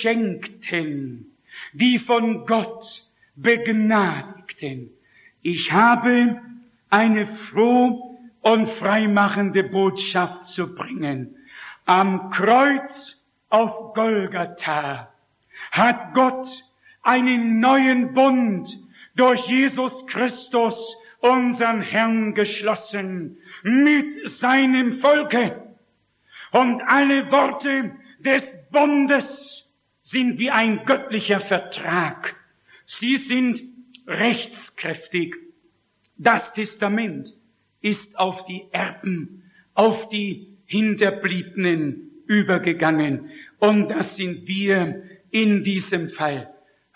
Beschenkten, die von Gott Begnadigten. Ich habe eine froh und freimachende Botschaft zu bringen. Am Kreuz auf Golgatha hat Gott einen neuen Bund durch Jesus Christus, unseren Herrn, geschlossen mit seinem Volke. Und alle Worte des Bundes sind wie ein göttlicher Vertrag. Sie sind rechtskräftig. Das Testament ist auf die Erben, auf die Hinterbliebenen übergegangen. Und das sind wir in diesem Fall.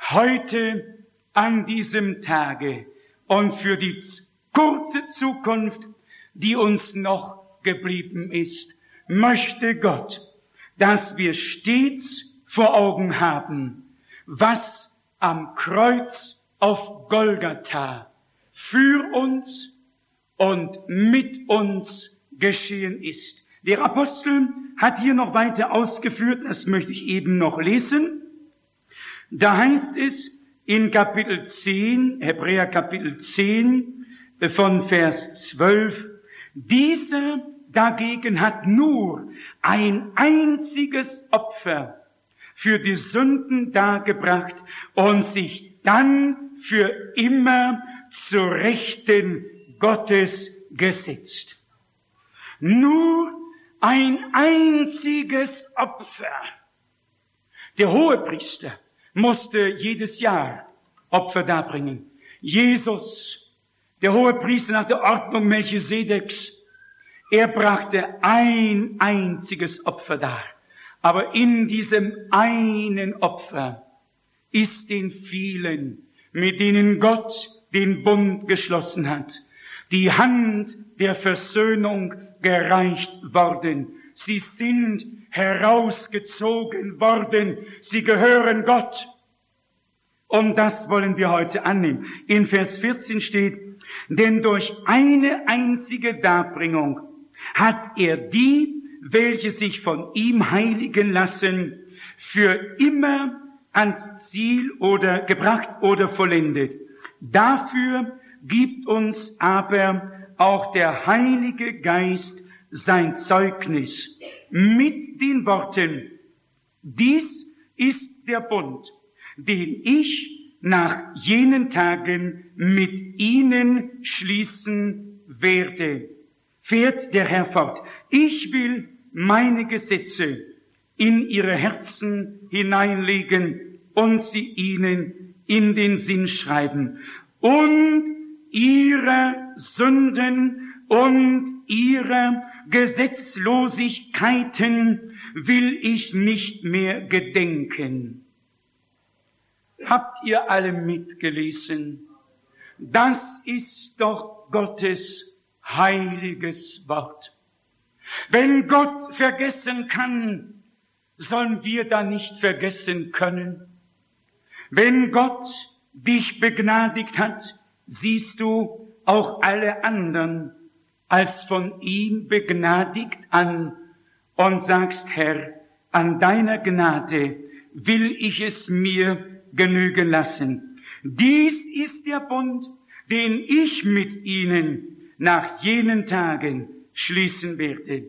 Heute, an diesem Tage und für die kurze Zukunft, die uns noch geblieben ist, möchte Gott, dass wir stets vor Augen haben, was am Kreuz auf Golgatha für uns und mit uns geschehen ist. Der Apostel hat hier noch weiter ausgeführt, das möchte ich eben noch lesen. Da heißt es in Kapitel 10, Hebräer Kapitel 10 von Vers 12, dieser dagegen hat nur ein einziges Opfer für die Sünden dargebracht und sich dann für immer zur Rechten Gottes gesetzt. Nur ein einziges Opfer Der Hohepriester musste jedes Jahr Opfer darbringen. Jesus, der Hohepriester nach der Ordnung Melchisedeks, er brachte ein einziges Opfer dar. Aber in diesem einen Opfer ist den vielen, mit denen Gott den Bund geschlossen hat, die Hand der Versöhnung gereicht worden. Sie sind herausgezogen worden. Sie gehören Gott. Und das wollen wir heute annehmen. In Vers 14 steht, denn durch eine einzige Darbringung hat er die, welche sich von ihm heiligen lassen, für immer ans Ziel oder gebracht oder vollendet. Dafür gibt uns aber auch der Heilige Geist sein Zeugnis mit den Worten, dies ist der Bund, den ich nach jenen Tagen mit ihnen schließen werde. Fährt der Herr fort. Ich will meine Gesetze in ihre Herzen hineinlegen und sie ihnen in den Sinn schreiben. Und ihre Sünden und ihre Gesetzlosigkeiten will ich nicht mehr gedenken. Habt ihr alle mitgelesen? Das ist doch Gottes heiliges Wort. Wenn Gott vergessen kann, sollen wir da nicht vergessen können? Wenn Gott dich begnadigt hat, siehst du auch alle anderen als von ihm begnadigt an und sagst, Herr, an deiner Gnade will ich es mir genügen lassen. Dies ist der Bund, den ich mit ihnen nach jenen Tagen schließen werde.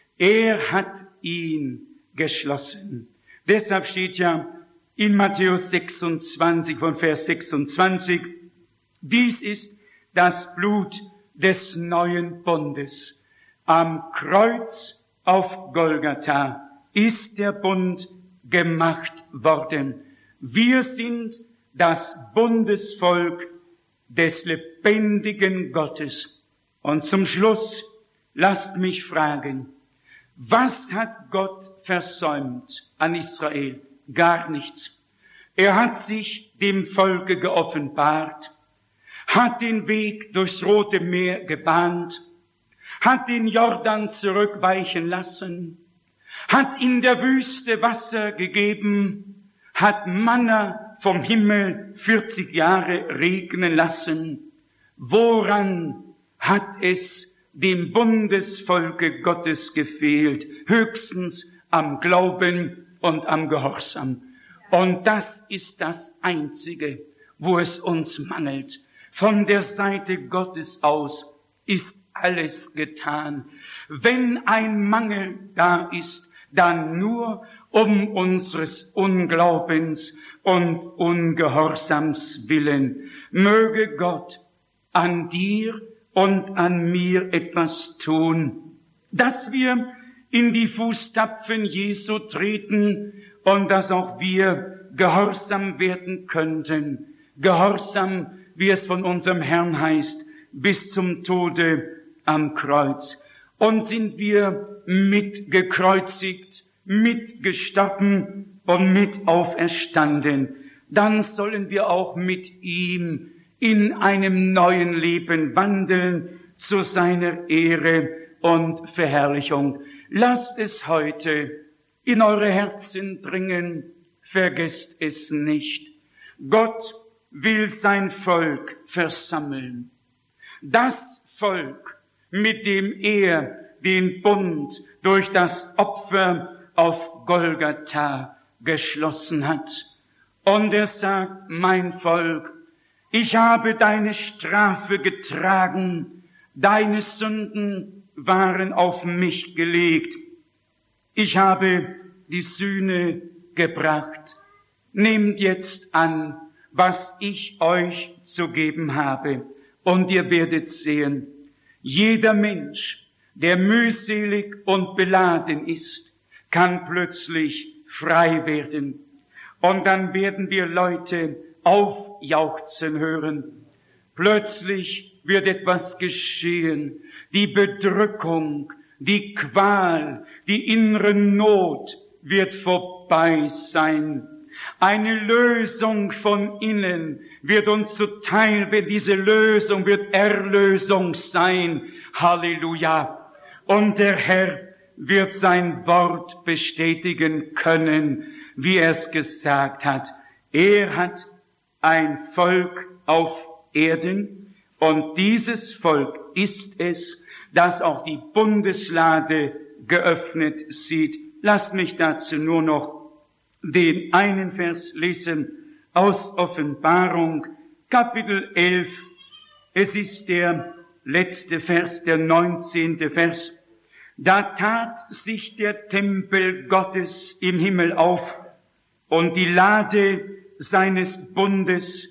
Er hat ihn geschlossen. Deshalb steht ja in Matthäus 26 von Vers 26, dies ist das Blut des neuen Bundes. Am Kreuz auf Golgatha ist der Bund gemacht worden. Wir sind das Bundesvolk des lebendigen Gottes. Und zum Schluss lasst mich fragen, was hat Gott versäumt an Israel? Gar nichts. Er hat sich dem Volke geoffenbart, hat den Weg durchs Rote Meer gebahnt, hat den Jordan zurückweichen lassen, hat in der Wüste Wasser gegeben, hat Manna vom Himmel 40 Jahre regnen lassen. Woran hat es dem Bundesvolke Gottes gefehlt? Höchstens am Glauben und am Gehorsam. Und das ist das Einzige, wo es uns mangelt. Von der Seite Gottes aus ist alles getan. Wenn ein Mangel da ist, dann nur um unseres Unglaubens und Ungehorsams willen. Möge Gott an dir und an mir etwas tun, dass wir in die Fußstapfen Jesu treten und dass auch wir gehorsam werden könnten. Gehorsam, wie es von unserem Herrn heißt, bis zum Tode am Kreuz. Und sind wir mitgekreuzigt, mitgestorben und mit auferstanden, dann sollen wir auch mit ihm in einem neuen Leben wandeln, zu seiner Ehre und Verherrlichung. Lasst es heute in eure Herzen dringen, vergesst es nicht. Gott will sein Volk versammeln. Das Volk, mit dem er den Bund durch das Opfer auf Golgatha geschlossen hat. Und er sagt, mein Volk, ich habe deine Strafe getragen, deine Sünden waren auf mich gelegt. Ich habe die Sühne gebracht. Nehmt jetzt an, was ich euch zu geben habe, und ihr werdet sehen, jeder Mensch, der mühselig und beladen ist, kann plötzlich frei werden Und dann werden wir Leute aufjauchzen hören. Plötzlich wird etwas geschehen. Die Bedrückung, die Qual, die innere Not wird vorbei sein. Eine Lösung von innen wird uns zuteil, wenn diese Lösung wird Erlösung sein. Halleluja. Und der Herr wird sein Wort bestätigen können, wie er es gesagt hat. Er hat ein Volk auf Erden und dieses Volk ist es, das auch die Bundeslade geöffnet sieht. Lasst mich dazu nur noch den einen Vers lesen aus Offenbarung, Kapitel 11. Es ist der letzte Vers, der 19. Vers. Da tat sich der Tempel Gottes im Himmel auf und die Lade seines Bundes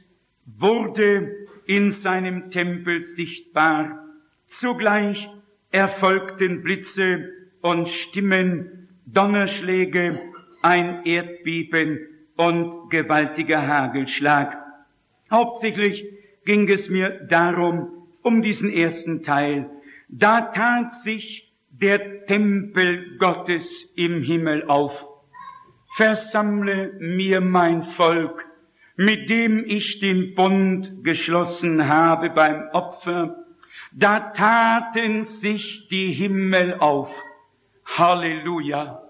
wurde in seinem Tempel sichtbar. Zugleich erfolgten Blitze und Stimmen, Donnerschläge, ein Erdbeben und gewaltiger Hagelschlag. Hauptsächlich ging es mir darum, um diesen ersten Teil. Da tat sich der Tempel Gottes im Himmel auf. Versammle mir mein Volk, mit dem ich den Bund geschlossen habe beim Opfer. Da taten sich die Himmel auf. Halleluja.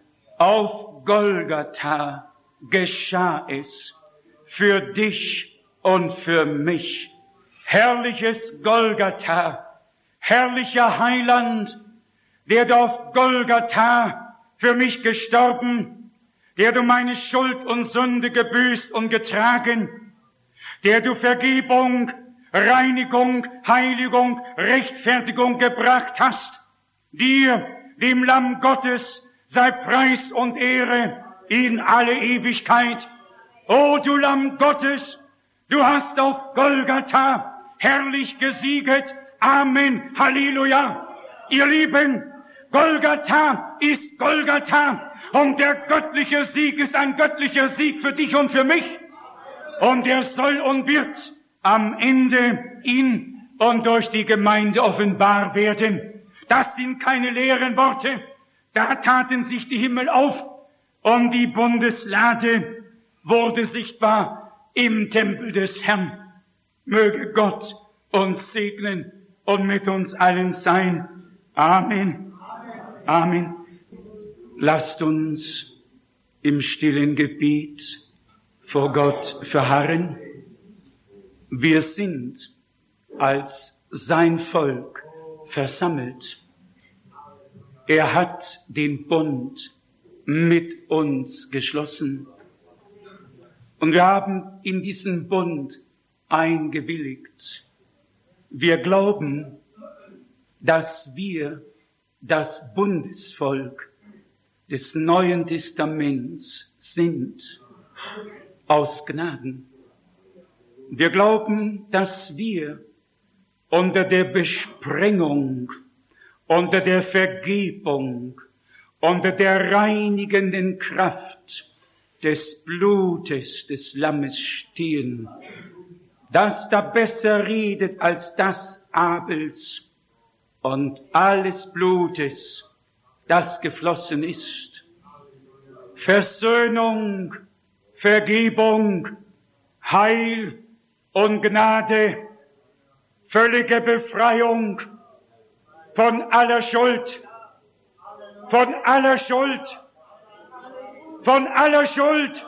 Auf Golgatha geschah es für dich und für mich. Herrliches Golgatha, herrlicher Heiland, der du auf Golgatha für mich gestorben, der du meine Schuld und Sünde gebüßt und getragen, der du Vergebung, Reinigung, Heiligung, Rechtfertigung gebracht hast, dir, dem Lamm Gottes, sei Preis und Ehre in alle Ewigkeit. O du Lamm Gottes, du hast auf Golgatha herrlich gesieget. Amen. Halleluja. Ihr Lieben, Golgatha ist Golgatha und der göttliche Sieg ist ein göttlicher Sieg für dich und für mich. Und er soll und wird am Ende in und durch die Gemeinde offenbar werden. Das sind keine leeren Worte. Da taten sich die Himmel auf und die Bundeslade wurde sichtbar im Tempel des Herrn. Möge Gott uns segnen und mit uns allen sein. Amen. Amen. Lasst uns im stillen Gebet vor Gott verharren. Wir sind als sein Volk versammelt. Er hat den Bund mit uns geschlossen. Und wir haben in diesen Bund eingewilligt. Wir glauben, dass wir das Bundesvolk des Neuen Testaments sind, aus Gnaden. Wir glauben, dass wir unter der Besprengung, unter der Vergebung, unter der reinigenden Kraft des Blutes des Lammes stehen, das da besser redet als das Abels und alles Blutes, das geflossen ist. Versöhnung, Vergebung, Heil und Gnade, völlige Befreiung von aller Schuld, von aller Schuld, von aller Schuld.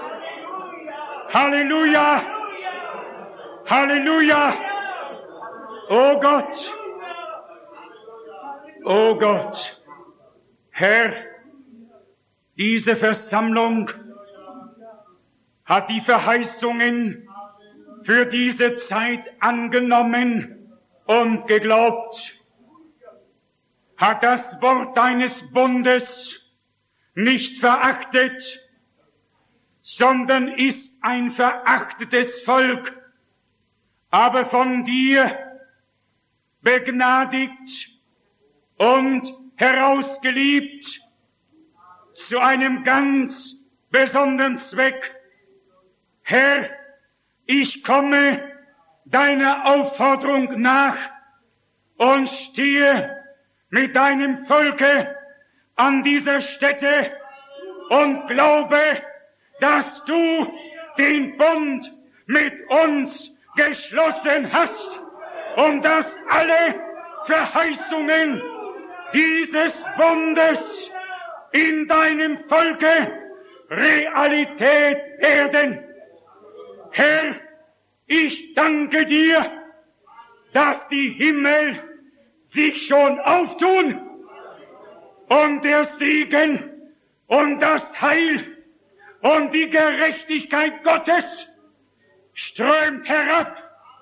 Halleluja! Halleluja! Oh Gott! Oh Gott! Herr, diese Versammlung hat die Verheißungen für diese Zeit angenommen und geglaubt, hat das Wort deines Bundes nicht verachtet, sondern ist ein verachtetes Volk, aber von dir begnadigt und herausgeliebt zu einem ganz besonderen Zweck. Herr, ich komme deiner Aufforderung nach und stehe mit deinem Volke an dieser Stätte und glaube, dass du den Bund mit uns geschlossen hast und dass alle Verheißungen dieses Bundes in deinem Volke Realität werden. Herr, ich danke dir, dass die Himmel sich schon auftun und der Segen und das Heil und die Gerechtigkeit Gottes strömt herab.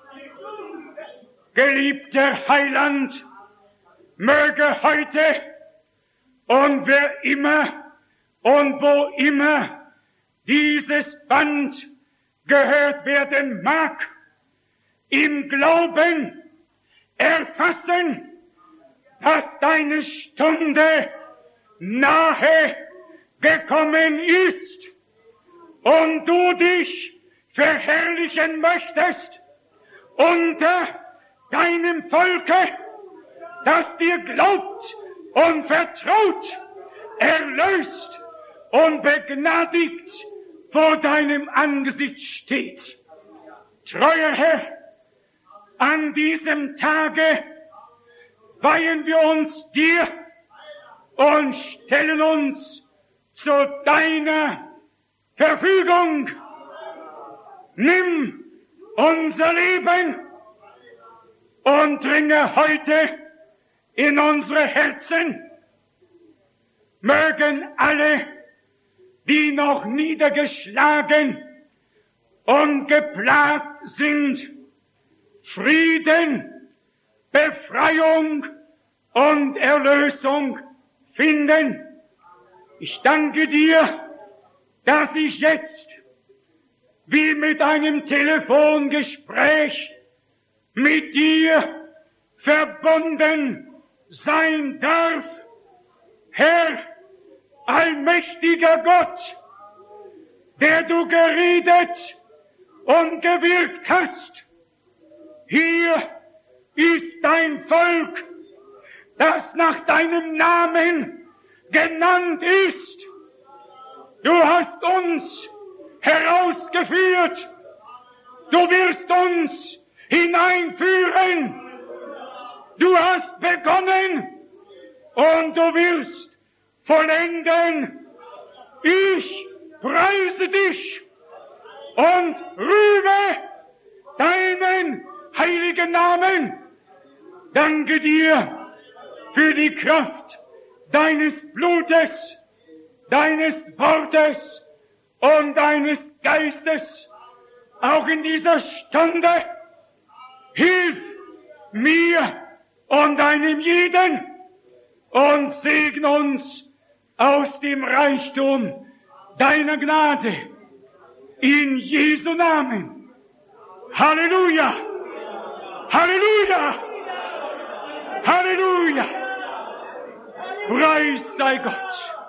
Geliebter Heiland, möge heute und wer immer und wo immer dieses Band gehört werden mag, im Glauben erfassen, dass deine Stunde nahe gekommen ist und du dich verherrlichen möchtest unter deinem Volke, das dir glaubt und vertraut, erlöst und begnadigt vor deinem Angesicht steht. Treuer Herr, an diesem Tage weihen wir uns dir und stellen uns zu deiner Verfügung. Nimm unser Leben und dringe heute in unsere Herzen. Mögen alle, die noch niedergeschlagen und geplagt sind, Frieden, Befreiung und Erlösung finden. Ich danke dir, dass ich jetzt wie mit einem Telefongespräch mit dir verbunden sein darf. Herr, allmächtiger Gott, der du geredet und gewirkt hast, hier ist dein Volk, das nach deinem Namen genannt ist. Du hast uns herausgeführt, du wirst uns hineinführen, du hast begonnen und du wirst vollenden. Ich preise dich und rühme deinen heiligen Namen. Danke dir für die Kraft deines Blutes, deines Wortes und deines Geistes, auch in dieser Stunde. Hilf mir und einem jeden und segne uns aus dem Reichtum deiner Gnade. In Jesu Namen. Halleluja! Halleluja! Halleluja! Preis sei Gott!